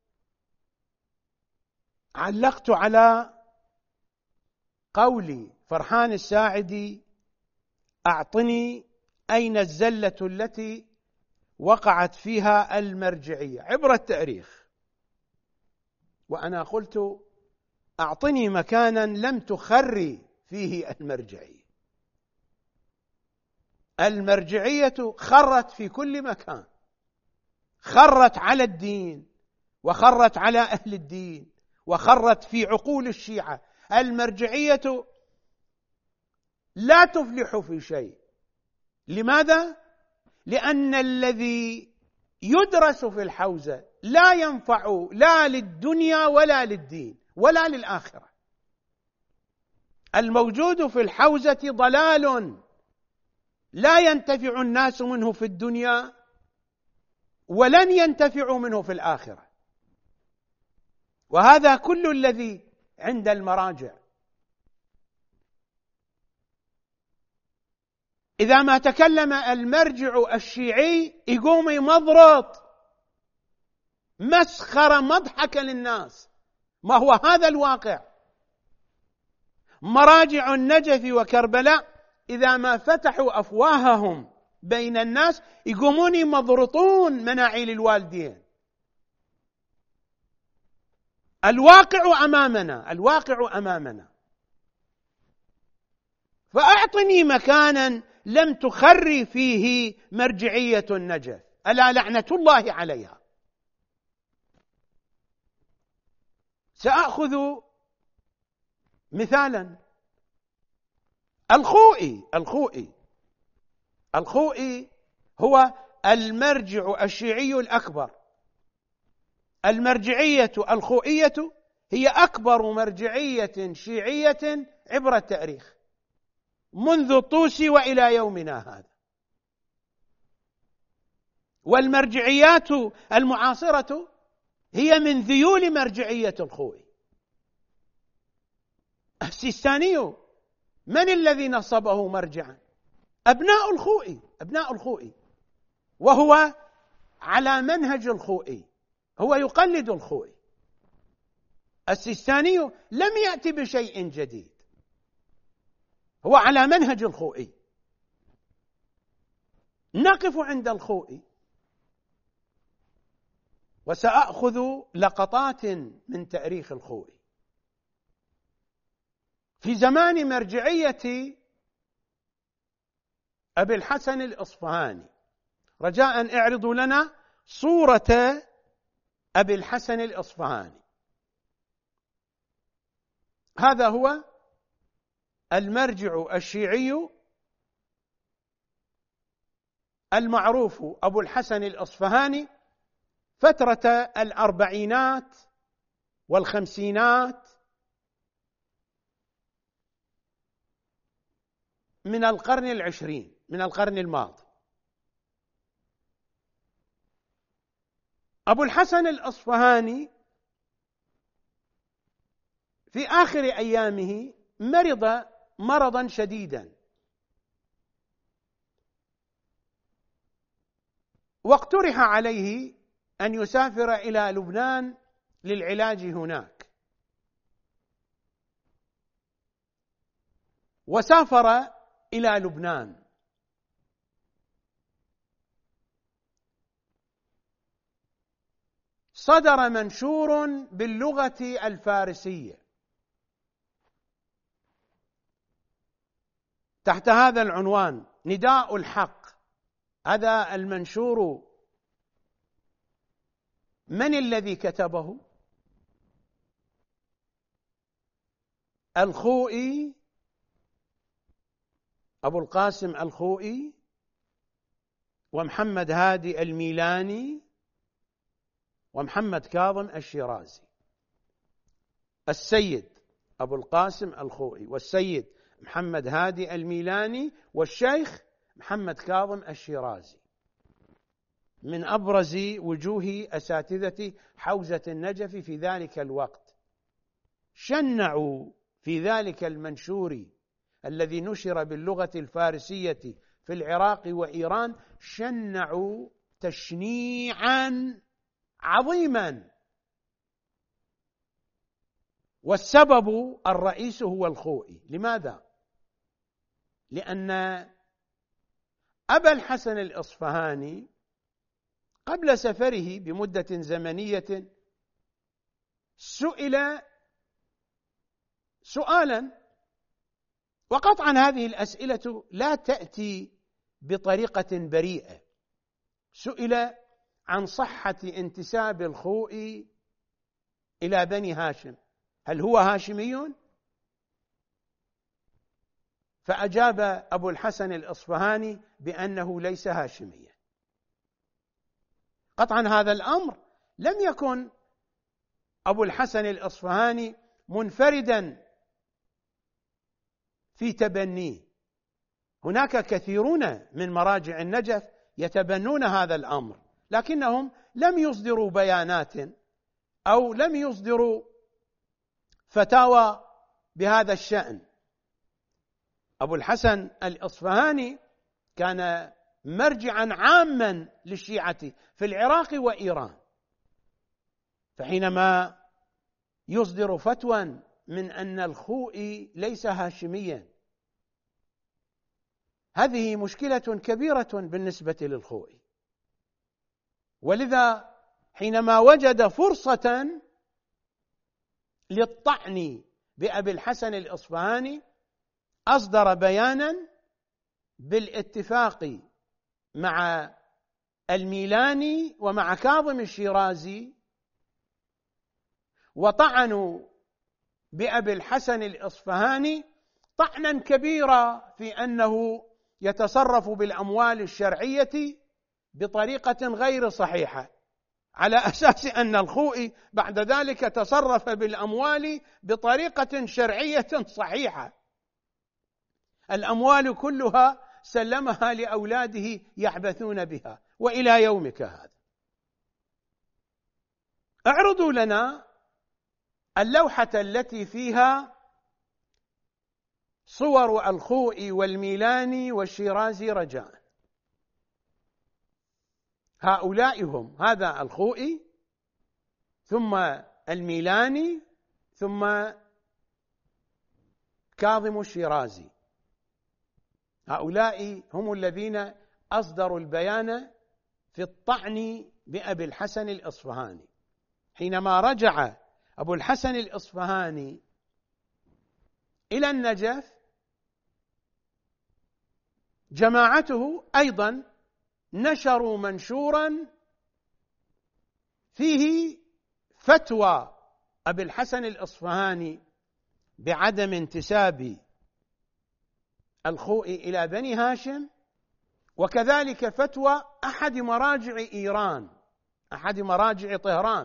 علقت على قولي فرحان الساعدي أعطني أين الزلة التي وقعت فيها المرجعية عبر التاريخ، وأنا قلت أعطني مكانا لم تخري فيه المرجعية. المرجعية خرت في كل مكان، خرت على الدين وخرت على أهل الدين وخرت في عقول الشيعة. المرجعية لا تفلح في شيء. لماذا؟ لأن الذي يدرس في الحوزة لا ينفع لا للدنيا ولا للدين ولا للآخرة. الموجود في الحوزة ضلال لا ينتفع الناس منه في الدنيا ولن ينتفعوا منه في الآخرة، وهذا كل الذي عند المراجع. إذا ما تكلم المرجع الشيعي يقوم يمضرط مسخرة مضحكة للناس. ما هو هذا الواقع؟ مراجع النجف وكربلاء إذا ما فتحوا أفواههم بين الناس يقومون يمضرطون مناعيل الوالدين. الواقع أمامنا الواقع أمامنا فأعطني مكانا لم تخري فيه مرجعية النجف، ألا لعنة الله عليها. سأخذ مثالا. الخوئي الخوئي الخوئي هو المرجع الشيعي الأكبر. المرجعية الخوئية هي أكبر مرجعية شيعية عبر التاريخ منذ الطوسي وإلى يومنا هذا. والمرجعيات المعاصرة هي من ذيول مرجعية الخوئي. السيستاني من الذي نصبه مرجعا؟ أبناء الخوئي أبناء الخوئي وهو على منهج الخوئي، هو يقلد الخوئي. السيستاني لم يأتي بشيء جديد، هو على منهج الخوئي. نقف عند الخوئي وسأخذ لقطات من تاريخ الخوئي. في زمان مرجعية أبي الحسن الإصفهاني، رجاء اعرضوا لنا صورة أبي الحسن الإصفهاني. هذا هو المرجع الشيعي المعروف أبو الحسن الإصفهاني فترة الأربعينات والخمسينات من القرن العشرين من القرن الماضي. أبو الحسن الإصفهاني في آخر أيامه مرض مرضا شديدا، واقترح عليه أن يسافر إلى لبنان للعلاج هناك، وسافر إلى لبنان. صدر منشور باللغة الفارسية تحت هذا العنوان نداء الحق. هذا المنشور من الذي كتبه؟ الخوئي أبو القاسم الخوئي ومحمد هادي الميلاني ومحمد كاظم الشيرازي. السيد أبو القاسم الخوئي والسيد محمد هادي الميلاني والشيخ محمد كاظم الشيرازي من أبرز وجوه أساتذة حوزة النجف في ذلك الوقت. شنعوا في ذلك المنشور الذي نشر باللغة الفارسية في العراق وإيران، شنعوا تشنيعا عظيما، والسبب الرئيس هو الخوئي. لماذا؟ لأن أبا الحسن الإصفهاني قبل سفره بمدة زمنية سئل سؤالا، وقطعا هذه الأسئلة لا تأتي بطريقة بريئة. سئل عن صحة انتساب الخوئي إلى بني هاشم، هل هو هاشمي؟ فأجاب أبو الحسن الإصفهاني بأنه ليس هاشميا. قطعا هذا الأمر لم يكن أبو الحسن الإصفهاني منفردا في تبنيه، هناك كثيرون من مراجع النجف يتبنون هذا الأمر، لكنهم لم يصدروا بيانات أو لم يصدروا فتاوى بهذا الشأن. أبو الحسن الإصفهاني كان مرجعا عاما للشيعة في العراق وإيران، فحينما يصدر فتوى من أن الخوئي ليس هاشميا، هذه مشكلة كبيرة بالنسبة للخوئي. ولذا حينما وجد فرصة للطعن بأبي الحسن الإصفهاني أصدر بيانا بالاتفاق مع الميلاني ومع كاظم الشيرازي، وطعنوا بأبي الحسن الإصفهاني طعنا كبيرا في أنه يتصرف بالأموال الشرعية بطريقة غير صحيحة، على أساس أن الخوئي بعد ذلك تصرف بالأموال بطريقة شرعية صحيحة. الأموال كلها سلمها لأولاده يعبثون بها وإلى يومك هذا. اعرضوا لنا اللوحة التي فيها صور الخوئي والميلاني والشيرازي رجاء. هؤلاء هم، هذا الخوئي ثم الميلاني ثم كاظم الشيرازي. هؤلاء هم الذين أصدروا البيان في الطعن بأبي الحسن الإصفهاني. حينما رجع أبو الحسن الإصفهاني إلى النجف، جماعته أيضا نشروا منشورا فيه فتوى أبي الحسن الإصفهاني بعدم انتساب الخوئي إلى بني هاشم، وكذلك فتوى أحد مراجع إيران، أحد مراجع طهران،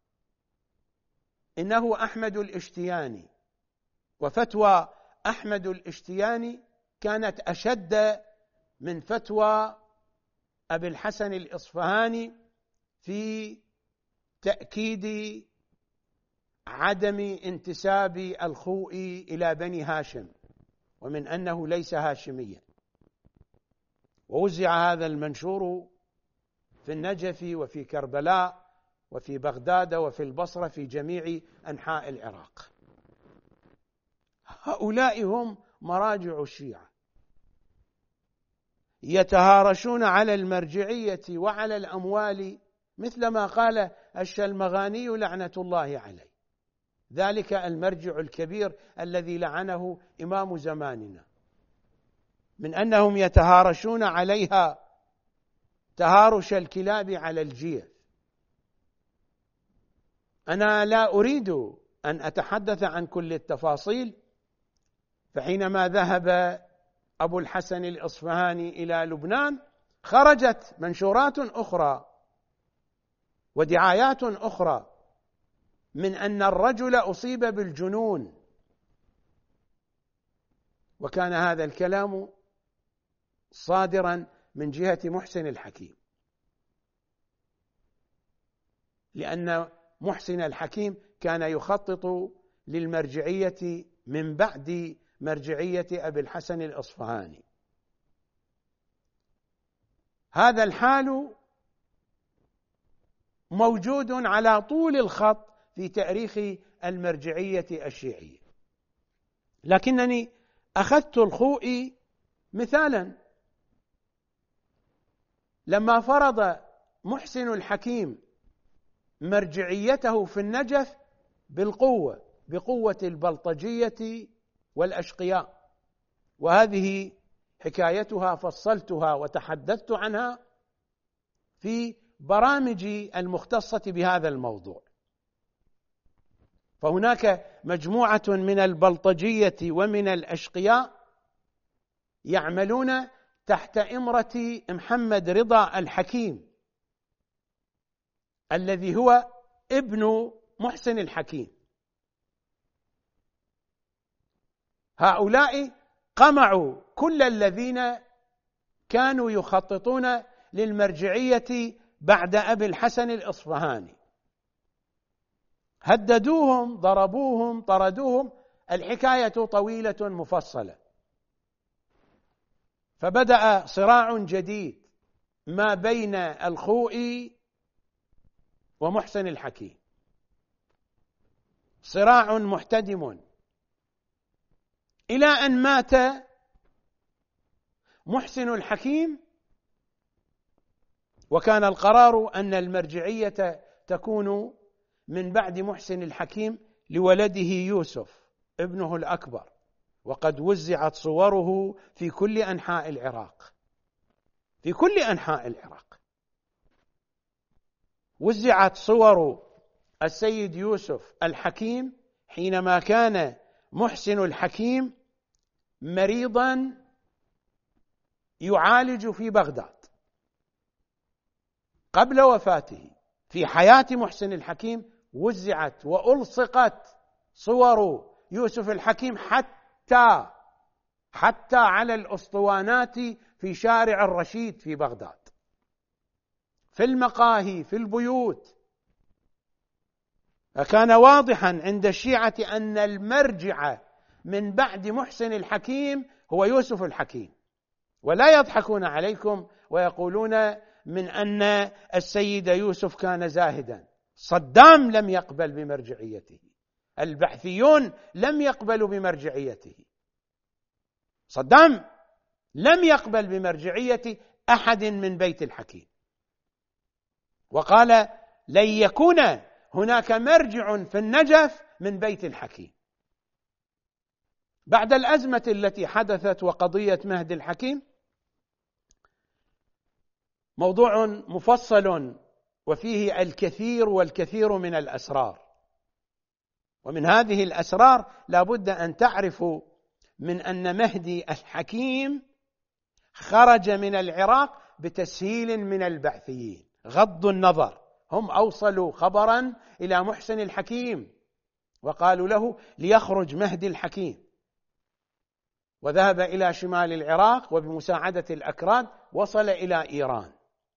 إنه أحمد الاشتياني. وفتوى أحمد الاشتياني كانت أشد من فتوى أبي الحسن الإصفهاني في تأكيد عدم انتساب الخوئي إلى بني هاشم، ومن أنه ليس هاشميا. ووزع هذا المنشور في النجف وفي كربلاء وفي بغداد وفي البصرة في جميع أنحاء العراق. هؤلاء هم مراجع الشيعة، يتهارشون على المرجعية وعلى الأموال مثل ما قال الشلمغاني لعنة الله عليه، ذلك المرجع الكبير الذي لعنه إمام زماننا، من أنهم يتهارشون عليها تهارش الكلاب على الجيف. أنا لا أريد أن أتحدث عن كل التفاصيل، فحينما ذهب أبو الحسن الإصفهاني إلى لبنان خرجت منشورات أخرى ودعايات أخرى من أن الرجل أصيب بالجنون، وكان هذا الكلام صادرا من جهة محسن الحكيم، لأن محسن الحكيم كان يخطط للمرجعية من بعد مرجعية أبي الحسن الإصفهاني. هذا الحال موجود على طول الخط في تاريخ المرجعية الشيعية، لكنني أخذت الخوئي مثالا. لما فرض محسن الحكيم مرجعيته في النجف بالقوة، بقوة البلطجية والأشقياء، وهذه حكايتها فصلتها وتحدثت عنها في برامجي المختصة بهذا الموضوع. فهناك مجموعة من البلطجية ومن الأشقياء يعملون تحت إمرة محمد رضا الحكيم الذي هو ابن محسن الحكيم. هؤلاء قمعوا كل الذين كانوا يخططون للمرجعية بعد أبي الحسن الإصفهاني، هددوهم، ضربوهم، طردوهم، الحكاية طويلة مفصلة. فبدأ صراع جديد ما بين الخوئي ومحسن الحكيم، صراع محتدم، إلى أن مات محسن الحكيم، وكان القرار أن المرجعية تكون من بعد محسن الحكيم لولده يوسف ابنه الأكبر، وقد وزعت صوره في كل أنحاء العراق، في كل أنحاء العراق وزعت صور السيد يوسف الحكيم حينما كان محسن الحكيم مريضا يعالج في بغداد قبل وفاته. في حياة محسن الحكيم وزعت وألصقت صور يوسف الحكيم حتى حتى على الأسطوانات في شارع الرشيد في بغداد، في المقاهي، في البيوت. فكان واضحا عند الشيعة أن المرجع من بعد محسن الحكيم هو يوسف الحكيم، ولا يضحكون عليكم ويقولون من أن السيد يوسف كان زاهدا. صدام لم يقبل بمرجعيته، البعثيون لم يقبلوا بمرجعيته، صدام لم يقبل بمرجعية أحد من بيت الحكيم، وقال لن يكون هناك مرجع في النجف من بيت الحكيم. بعد الأزمة التي حدثت وقضية مهدي الحكيم موضوع مفصل وفيه الكثير والكثير من الأسرار، ومن هذه الأسرار لا بد أن تعرفوا من أن مهدي الحكيم خرج من العراق بتسهيل من البعثيين. غض النظر، هم أوصلوا خبرا إلى محسن الحكيم وقالوا له ليخرج مهدي الحكيم، وذهب إلى شمال العراق وبمساعدة الأكراد وصل إلى إيران،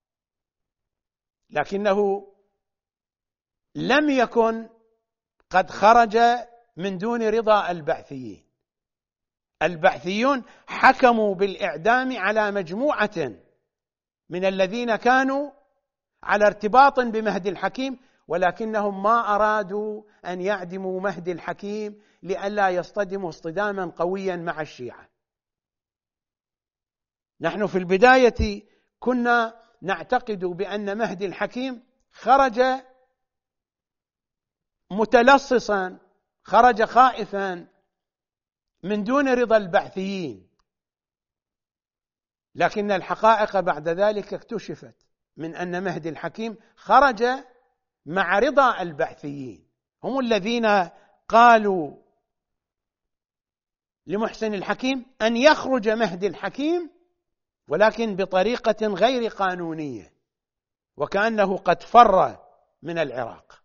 لكنه لم يكن قد خرج من دون رضا البعثيين. البعثيون حكموا بالإعدام على مجموعة من الذين كانوا على ارتباط بمهدي الحكيم، ولكنهم ما أرادوا أن يعدموا مهدي الحكيم لئلا يصطدموا اصطداما قويا مع الشيعة. نحن في البداية كنا نعتقد بأن مهدي الحكيم خرج متلصصا، خرج خائفا من دون رضا البعثيين، لكن الحقائق بعد ذلك اكتشفت من أن مهدي الحكيم خرج مع رضا البعثيين. هم الذين قالوا لمحسن الحكيم أن يخرج مهدي الحكيم ولكن بطريقة غير قانونية، وكأنه قد فر من العراق.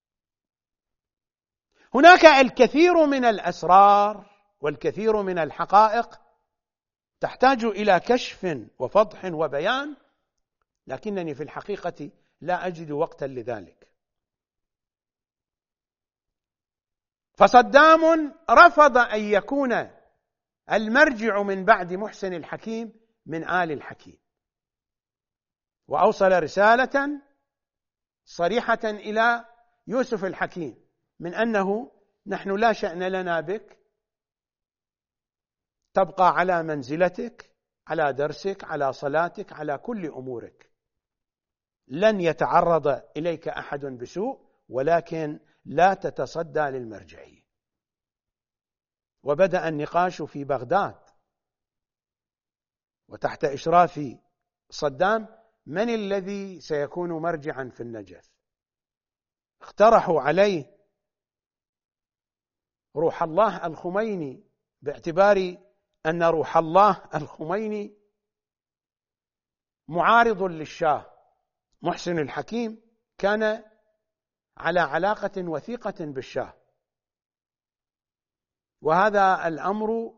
هناك الكثير من الأسرار والكثير من الحقائق تحتاج إلى كشف وفضح وبيان، لكنني في الحقيقة لا أجد وقتا لذلك. فصدام رفض أن يكون المرجع من بعد محسن الحكيم من آل الحكيم، وأوصل رسالة صريحة إلى يوسف الحكيم من أنه نحن لا شأن لنا بك، تبقى على منزلتك، على درسك، على صلاتك، على كل أمورك، لن يتعرض إليك أحد بسوء، ولكن لا تتصدى للمرجعية. وبدأ النقاش في بغداد وتحت إشراف صدام من الذي سيكون مرجعا في النجف. اقترحوا عليه روح الله الخميني، باعتبار أن روح الله الخميني معارض للشاه. محسن الحكيم كان على علاقة وثيقة بالشاه، وهذا الأمر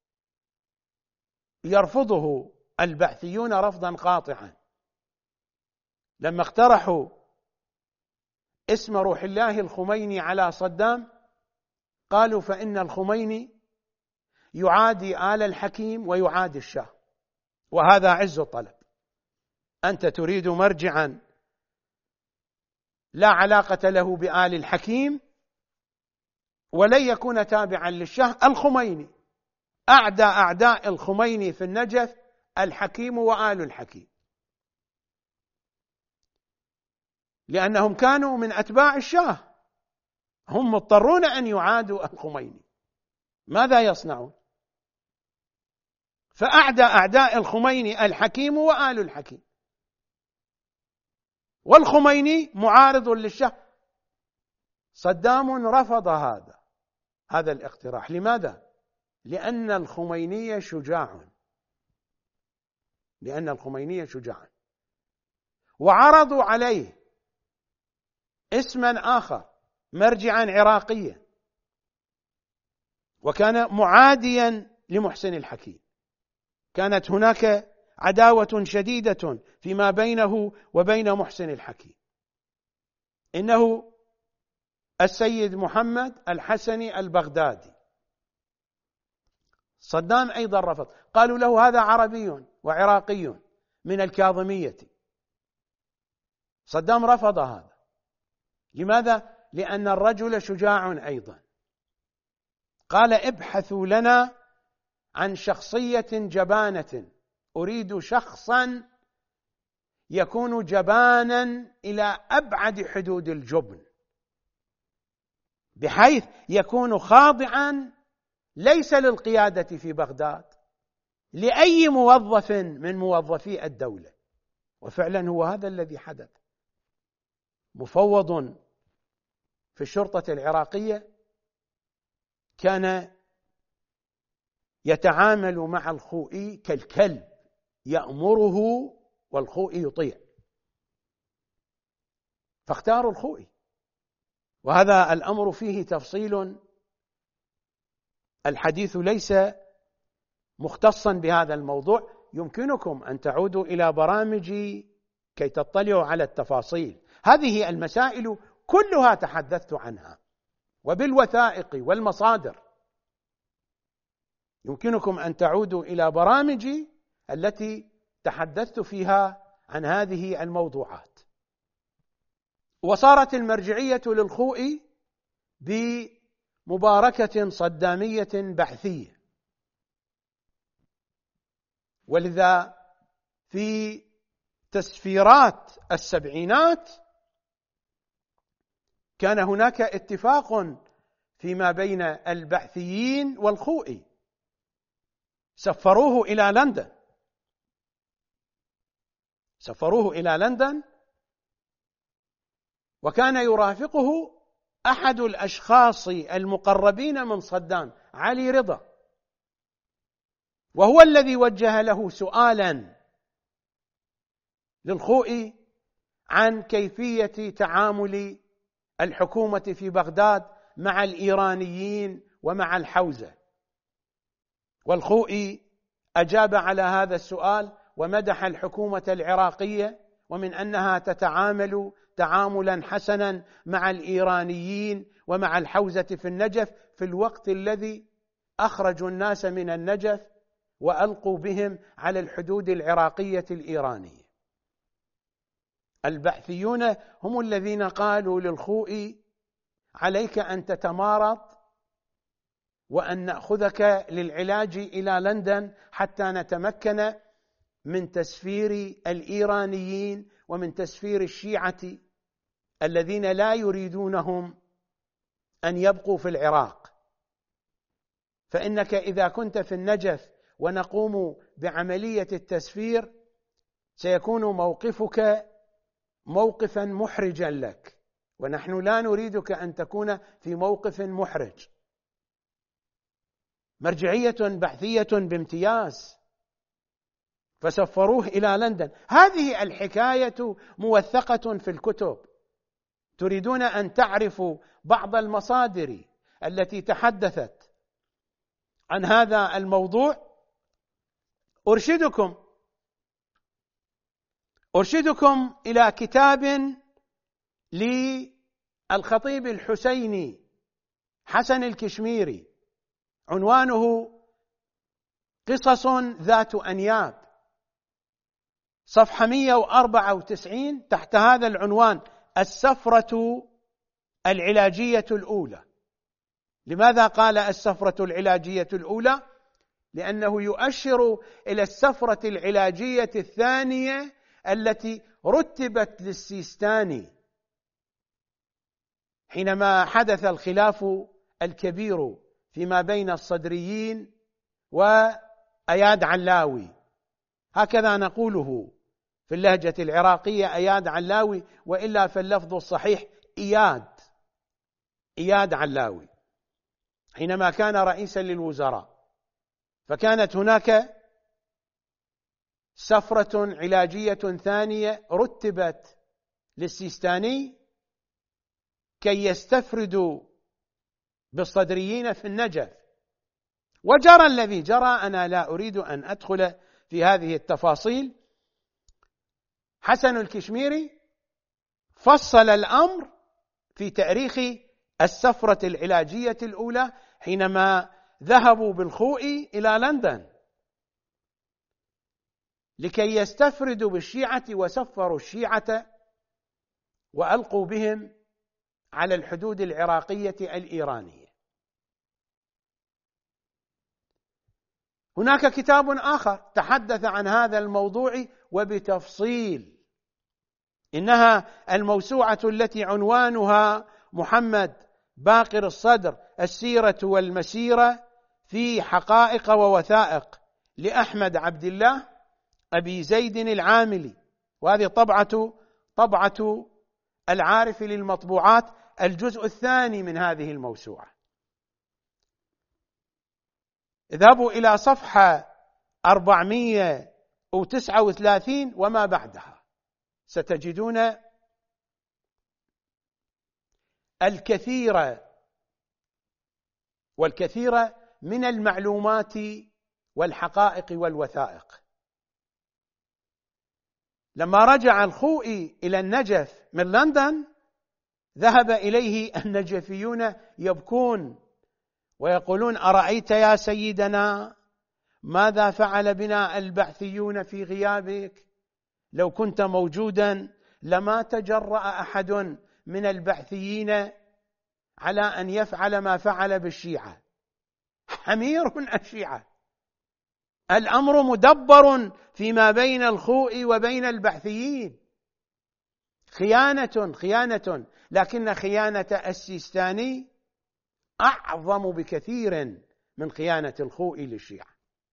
يرفضه البعثيون رفضا قاطعا. لما اقترحوا اسم روح الله الخميني على صدام قالوا فإن الخميني يعادي آل الحكيم ويعادي الشاه، وهذا عز الطلب. أنت تريد مرجعا لا علاقة له بآل الحكيم ولن يكون تابعا للشاه. الخميني أعدى أعداء الخميني في النجف الحكيم وآل الحكيم، لأنهم كانوا من أتباع الشاه، هم مضطرون أن يعادوا الخميني، ماذا يصنعون؟ فأعدى أعداء الخميني الحكيم وآل الحكيم، والخميني معارض للشاه. صدام رفض هذا هذا الاقتراح. لماذا؟ لأن الخميني شجاع لأن الخميني شجاع وعرضوا عليه اسما آخر مرجعا عراقيا، وكان معاديا لمحسن الحكيم. كانت هناك عداوة شديدة فيما بينه وبين محسن الحكيم. إنه السيد محمد الحسني البغدادي. صدام أيضا رفض، قالوا له هذا عربي وعراقي من الكاظمية. صدام رفض هذا. لماذا؟ لأن الرجل شجاع أيضا. قال ابحثوا لنا عن شخصية جبانة، أريد شخصا يكون جبانا إلى أبعد حدود الجبن، بحيث يكون خاضعا ليس للقيادة في بغداد، لأي موظف من موظفي الدولة. وفعلا هو هذا الذي حدث. مفوض في الشرطة العراقية كان يتعامل مع الخوئي كالكلب، يأمره والخوئي يطيع، فاختاروا الخوئي. وهذا الأمر فيه تفصيل، الحديث ليس مختصا بهذا الموضوع، يمكنكم أن تعودوا إلى برامجي كي تطلعوا على التفاصيل. هذه المسائل كلها تحدثت عنها وبالوثائق والمصادر. يمكنكم أن تعودوا إلى برامجي التي تحدثت فيها عن هذه الموضوعات. وصارت المرجعية للخوئي بمباركة صدامية بحثية، ولذا في تسفيرات السبعينات كان هناك اتفاق فيما بين البعثيين والخوئي، سفروه إلى لندن سفروه إلى لندن وكان يرافقه أحد الأشخاص المقربين من صدام، علي رضا، وهو الذي وجه له سؤالا للخوئي عن كيفية تعامل الحكومة في بغداد مع الإيرانيين ومع الحوزة. والخوئي أجاب على هذا السؤال ومدح الحكومة العراقية ومن أنها تتعامل تعاملا حسنا مع الإيرانيين ومع الحوزة في النجف، في الوقت الذي أخرجوا الناس من النجف وألقوا بهم على الحدود العراقية الإيرانية. البعثيون هم الذين قالوا للخوئي عليك أن تتمارض وأن نأخذك للعلاج إلى لندن حتى نتمكن من تسفير الإيرانيين ومن تسفير الشيعة الذين لا يريدونهم أن يبقوا في العراق. فإنك إذا كنت في النجف ونقوم بعملية التسفير سيكون موقفك موقفا محرجا لك، ونحن لا نريدك أن تكون في موقف محرج. مرجعية بحثية بامتياز، فسفروه إلى لندن. هذه الحكاية موثقة في الكتب. تريدون أن تعرفوا بعض المصادر التي تحدثت عن هذا الموضوع؟ أرشدكم أرشدكم إلى كتاب للخطيب الحسيني حسن الكشميري، عنوانه قصص ذات أنياب، صفحة مئة وأربعة وتسعين، تحت هذا العنوان: السفرة العلاجية الأولى. لماذا قال السفرة العلاجية الأولى؟ لأنه يؤشر إلى السفرة العلاجية الثانية التي رتبت للسيستاني حينما حدث الخلاف الكبير فيما بين الصدريين وأياد علاوي. هكذا نقوله في اللهجة العراقية، أياد علاوي، وإلا فاللفظ الصحيح إياد. إياد علاوي حينما كان رئيسا للوزراء، فكانت هناك سفرة علاجية ثانية رتبت للسيستاني كي يستفردوا بالصدريين في النجف، وجرى الذي جرى. أنا لا أريد أن أدخل في هذه التفاصيل. حسن الكشميري فصل الأمر في تاريخ السفرة العلاجية الأولى حينما ذهبوا بالخوئي إلى لندن لكي يستفردوا بالشيعة، وسفروا الشيعة وألقوا بهم على الحدود العراقية الإيرانية. هناك كتاب آخر تحدث عن هذا الموضوع وبتفصيل، إنها الموسوعة التي عنوانها محمد باقر الصدر السيرة والمسيرة في حقائق ووثائق لأحمد عبد الله أبي زيد العاملي، وهذه طبعة طبعة العارف للمطبوعات الجزء الثاني من هذه الموسوعة. اذهبوا إلى صفحة أربعمئة وتسعة وثلاثين وما بعدها، ستجدون الكثير والكثير من المعلومات والحقائق والوثائق. لما رجع الخوئي إلى النجف من لندن، ذهب إليه النجفيون يبكون ويقولون: أرأيت يا سيدنا ماذا فعل بنا البعثيون في غيابك؟ لو كنت موجودا لما تجرأ أحد من البعثيين على أن يفعل ما فعل بالشيعة. حمير الشيعة، الأمر مدبر فيما بين الخوئي وبين البعثيين، خيانة خيانة لكن خيانة السيستاني أعظم بكثير من خيانة الخوئي للشيعة،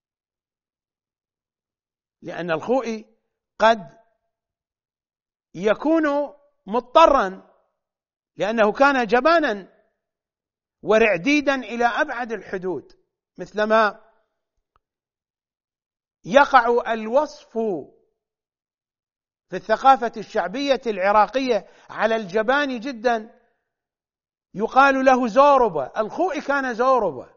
لأن الخوئي قد يكون مضطرا لأنه كان جبانا ورعديدا إلى أبعد الحدود، مثلما يقع الوصف في الثقافة الشعبية العراقية على الجبان جدا، يقال له زوربة. الخوئي كان زوربة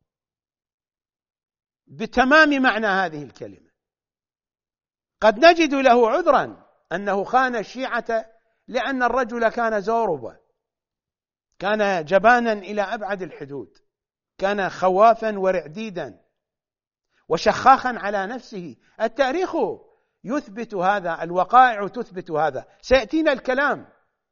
بتمام معنى هذه الكلمة. قد نجد له عذرا أنه خان الشيعة لأن الرجل كان زوربة، كان جبانا إلى أبعد الحدود، كان خوافا ورعديدا وشخاخا على نفسه. التاريخ يثبت هذا، الوقائع تثبت هذا، سيأتينا الكلام.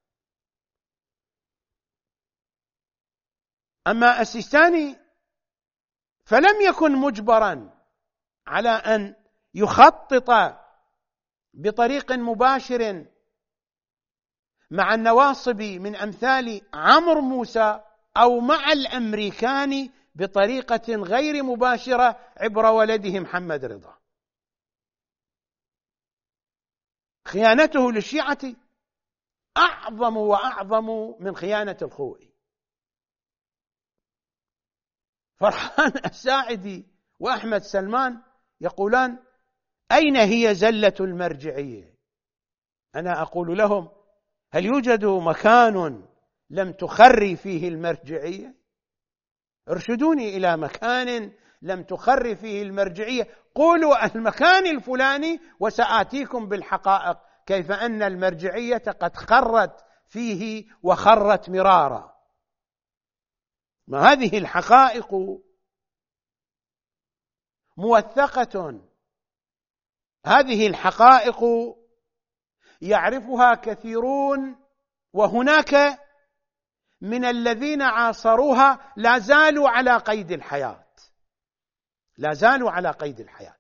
أما السيستاني فلم يكن مجبرا على أن يخطط بطريق مباشر مع النواصب من أمثال عمرو موسى أو مع الأمريكان بطريقة غير مباشرة عبر ولده محمد رضا. خيانته للشيعة أعظم وأعظم من خيانة الخوئي. فرحان الساعدي وأحمد سلمان يقولان: أين هي زلة المرجعية؟ أنا أقول لهم: هل يوجد مكان لم تخري فيه المرجعية؟ ارشدوني إلى مكان لم تخري فيه المرجعية، قولوا المكان الفلاني وسآتيكم بالحقائق كيف أن المرجعية قد خرت فيه وخرت مرارا. ما هذه الحقائق موثقة، هذه الحقائق يعرفها كثيرون، وهناك من الذين عاصروها لا زالوا على قيد الحياة، لا زالوا على قيد الحياة.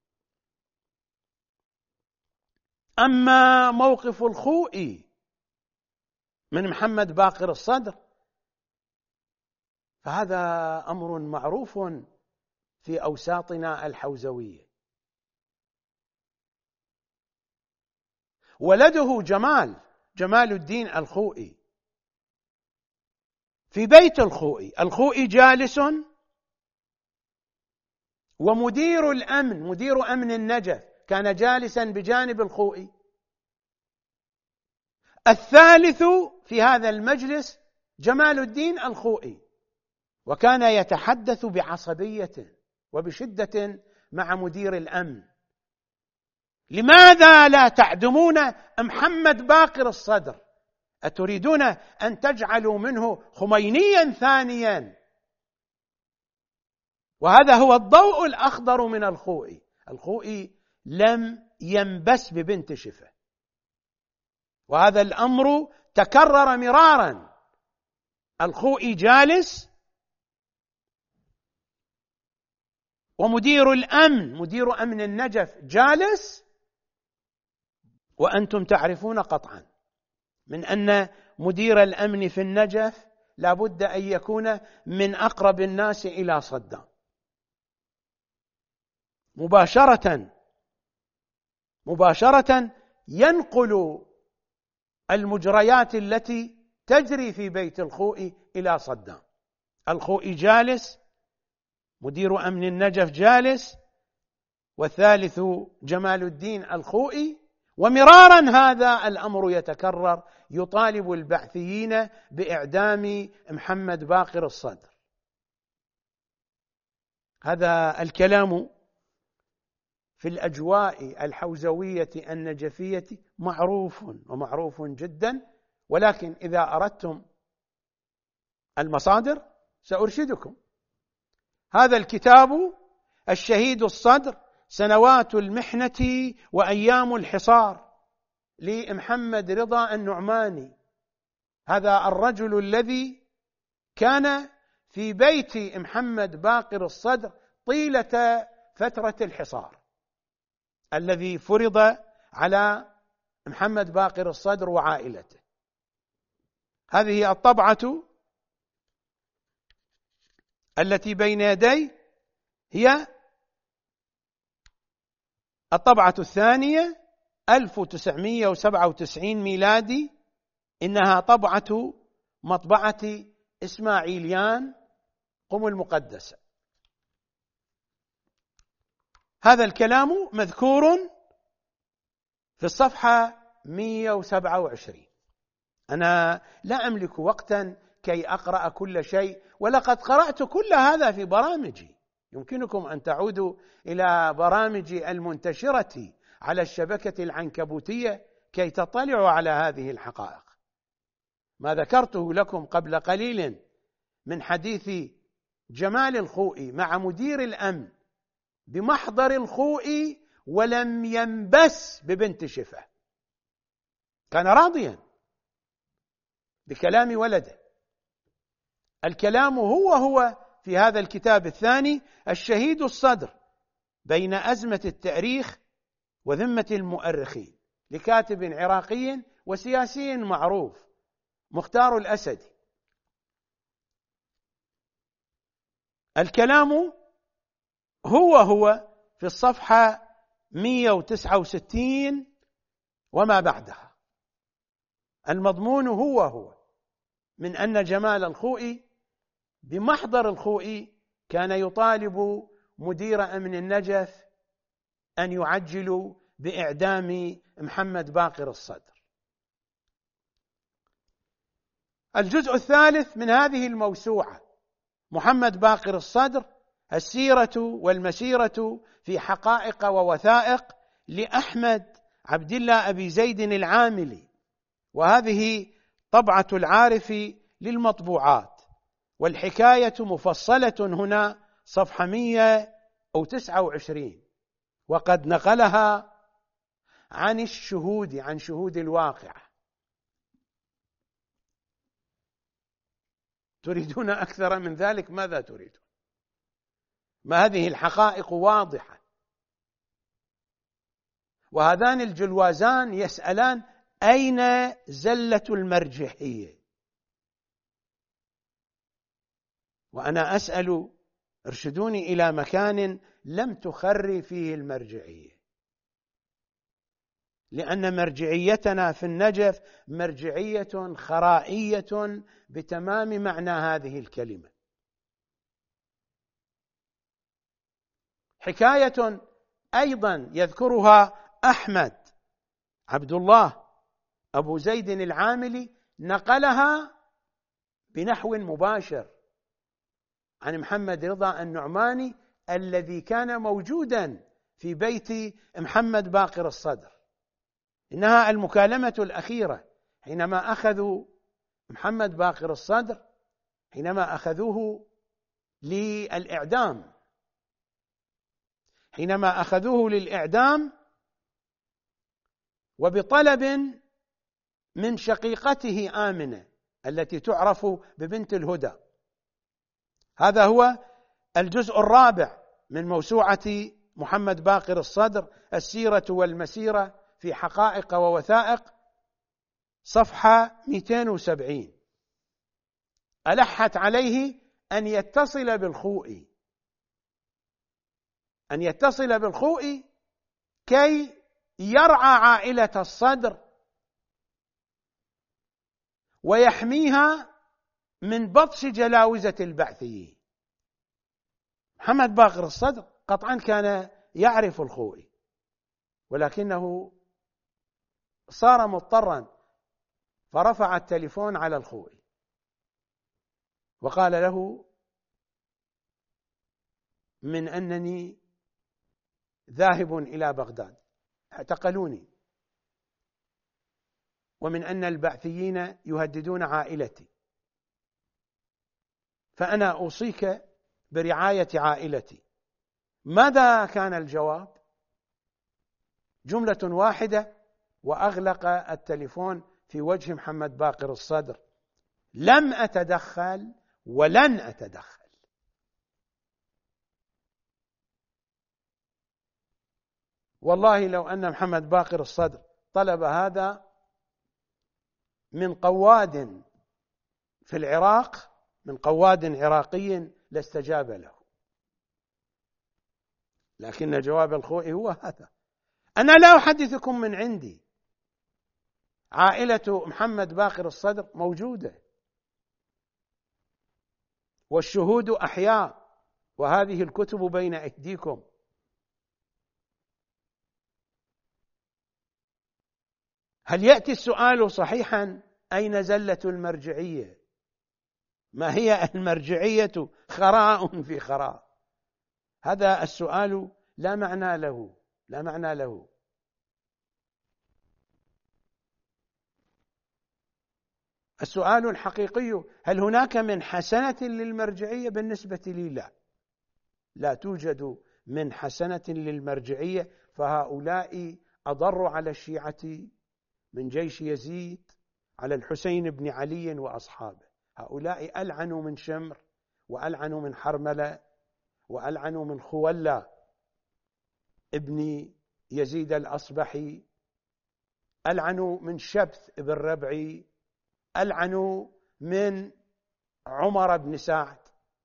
أما موقف الخوئي من محمد باقر الصدر فهذا أمر معروف في أوساطنا الحوزوية. ولده جمال جمال الدين الخوئي في بيت الخوئي. الخوئي جالس ومدير الأمن، مدير أمن النجف كان جالسا بجانب الخوئي. الثالث في هذا المجلس جمال الدين الخوئي، وكان يتحدث بعصبية وبشدة مع مدير الأمن: لماذا لا تعدمون محمد باقر الصدر؟ أتريدون أن تجعلوا منه خمينيا ثانيا؟ وهذا هو الضوء الأخضر من الخوئي. الخوئي لم ينبس ببنت شفة، وهذا الأمر تكرر مرارا. الخوئي جالس ومدير الأمن، مدير أمن النجف جالس، وأنتم تعرفون قطعا من أن مدير الأمن في النجف لا بد أن يكون من أقرب الناس إلى صدام. مباشرة مباشرة ينقل المجريات التي تجري في بيت الخوئي إلى صدام. الخوئي جالس، مدير أمن النجف جالس، والثالث جمال الدين الخوئي، ومرارا هذا الأمر يتكرر، يطالب البعثيين بإعدام محمد باقر الصدر. هذا الكلام في الأجواء الحوزوية النجفية معروف ومعروف جدا، ولكن إذا أردتم المصادر سأرشدكم. هذا الكتاب الشهيد الصدر، سنوات المحنة وأيام الحصار، لمحمد رضا النعماني. هذا الرجل الذي كان في بيت محمد باقر الصدر طيلة فترة الحصار الذي فرض على محمد باقر الصدر وعائلته. هذه الطبعة التي بين يدي هي الطبعة الثانية ألف وتسعمئة وسبعة وتسعين ميلادي، إنها طبعة مطبعة إسماعيليان قم المقدسة. هذا الكلام مذكور في الصفحة مئة وسبعة وعشرين. أنا لا أملك وقتا كي أقرأ كل شيء، ولقد قرأت كل هذا في برامجي. يمكنكم أن تعودوا إلى برامجي المنتشرة على الشبكة العنكبوتية كي تطلعوا على هذه الحقائق. ما ذكرته لكم قبل قليل من حديث جمال الخوئي مع مدير الأمن بمحضر الخوئي، ولم ينبس ببنت شفة، كان راضيا بكلام ولده. الكلام هو هو في هذا الكتاب الثاني الشهيد الصدر، بين أزمة التاريخ وذمة المؤرخين، لكاتب عراقي وسياسي معروف مختار الأسدي. الكلام هو هو في الصفحة مئة وتسعة وستين وما بعدها. المضمون هو هو من أن جمال الخوئي بمحضر الخوئي كان يطالب مدير أمن النجف أن يعجلوا بإعدام محمد باقر الصدر. الجزء الثالث من هذه الموسوعة محمد باقر الصدر، السيرة والمسيرة في حقائق ووثائق لأحمد عبد الله أبي زيد العاملي، وهذه طبعة العارف للمطبوعات، والحكاية مفصلة هنا صفحة مئة وتسعة وعشرين، وقد نقلها عن الشهود، عن شهود الواقع. تريدون أكثر من ذلك؟ ماذا تريدون؟ ما هذه الحقائق واضحة. وهذان الجلوازان يسألان أين زلة المرجحية؟ وأنا أسأل ارشدوني إلى مكان لم تخري فيه المرجعية. لأن مرجعيتنا في النجف مرجعية خرائية بتمام معنى هذه الكلمة. حكاية أيضا يذكرها أحمد عبد الله أبو زيد العاملي، نقلها بنحو مباشر عن محمد رضا النعماني الذي كان موجودا في بيت محمد باقر الصدر. إنها المكالمة الأخيرة حينما أخذوا محمد باقر الصدر، حينما أخذوه للإعدام حينما أخذوه للإعدام وبطلب من شقيقته آمنة التي تعرف ببنت الهدى. هذا هو الجزء الرابع من موسوعة محمد باقر الصدر، السيرة والمسيرة في حقائق ووثائق، صفحة مئتين وسبعين. ألحت عليه أن يتصل بالخوئي أن يتصل بالخوئي كي يرعى عائلة الصدر ويحميها من بطش جلاوزة البعثيين. محمد باقر الصدر قطعا كان يعرف الخوئي، ولكنه صار مضطرا فرفع التليفون على الخوئي وقال له: من أنني ذاهب إلى بغداد، اعتقلوني، ومن أن البعثيين يهددون عائلتي، فأنا أوصيك برعاية عائلتي. ماذا كان الجواب؟ جملة واحدة وأغلق التليفون في وجه محمد باقر الصدر: لم أتدخل ولن أتدخل. والله لو أن محمد باقر الصدر طلب هذا من قواد في العراق، من قواد عراقي، لاستجاب له، لكن جواب الخوئي هو هذا. أنا لا أحدثكم من عندي، عائلة محمد باقر الصدر موجودة والشهود أحياء، وهذه الكتب بين أيديكم. هل يأتي السؤال صحيحا: أين زلة المرجعية؟ ما هي المرجعية؟ خراء في خراء. هذا السؤال لا معنى له لا معنى له السؤال الحقيقي: هل هناك من حسنة للمرجعية؟ بالنسبة لي لا لا توجد من حسنة للمرجعية، فهؤلاء أضروا على الشيعة من جيش يزيد على الحسين بن علي وأصحابه. هؤلاء ألعنوا من شمر، وألعنوا من حرملة، وألعنوا من خولة ابن يزيد الأصبحي، ألعنوا من شبث بن ربعي، ألعنوا من عمر بن سعد.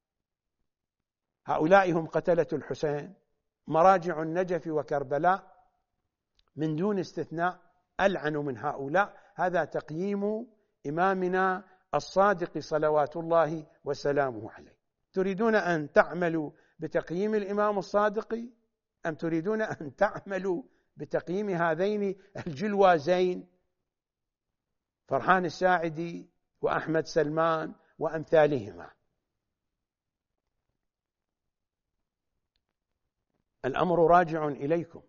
هؤلاء هم قتلة الحسين. مراجع النجف وكربلاء من دون استثناء ألعنوا من هؤلاء. هذا تقييم إمامنا الصادق صلوات الله وسلامه عليه. تريدون أن تعملوا بتقييم الإمام الصادق، أم تريدون أن تعملوا بتقييم هذين الجلوازين فرحان الساعدي وأحمد سلمان وأمثالهما؟ الأمر راجع إليكم،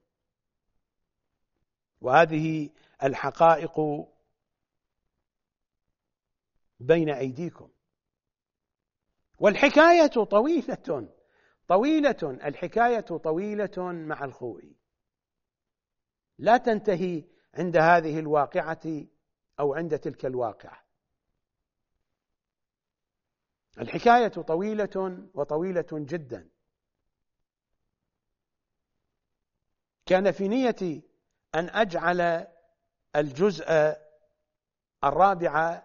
وهذه الحقائق بين أيديكم. والحكاية طويلة طويلة الحكاية طويلة مع الخوئي، لا تنتهي عند هذه الواقعة أو عند تلك الواقعة. الحكاية طويلة وطويلة جدا. كان في نيتي أن أجعل الجزء الرابع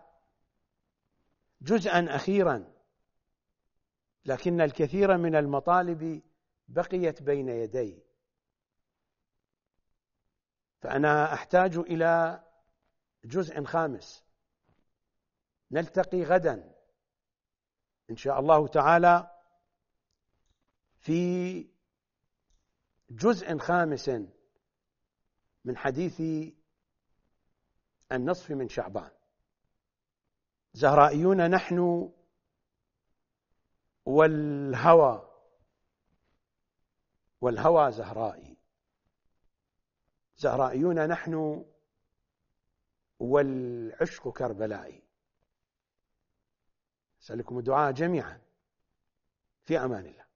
جزءا أخيرا، لكن الكثير من المطالب بقيت بين يدي، فأنا أحتاج إلى جزء خامس. نلتقي غدا إن شاء الله تعالى في جزء خامس من حديث النصف من شعبان. زهرائيون نحن والهوى والهوى زهرائي، زهرائيون نحن والعشق كربلائي. أسألكم الدعاء جميعا، في أمان الله.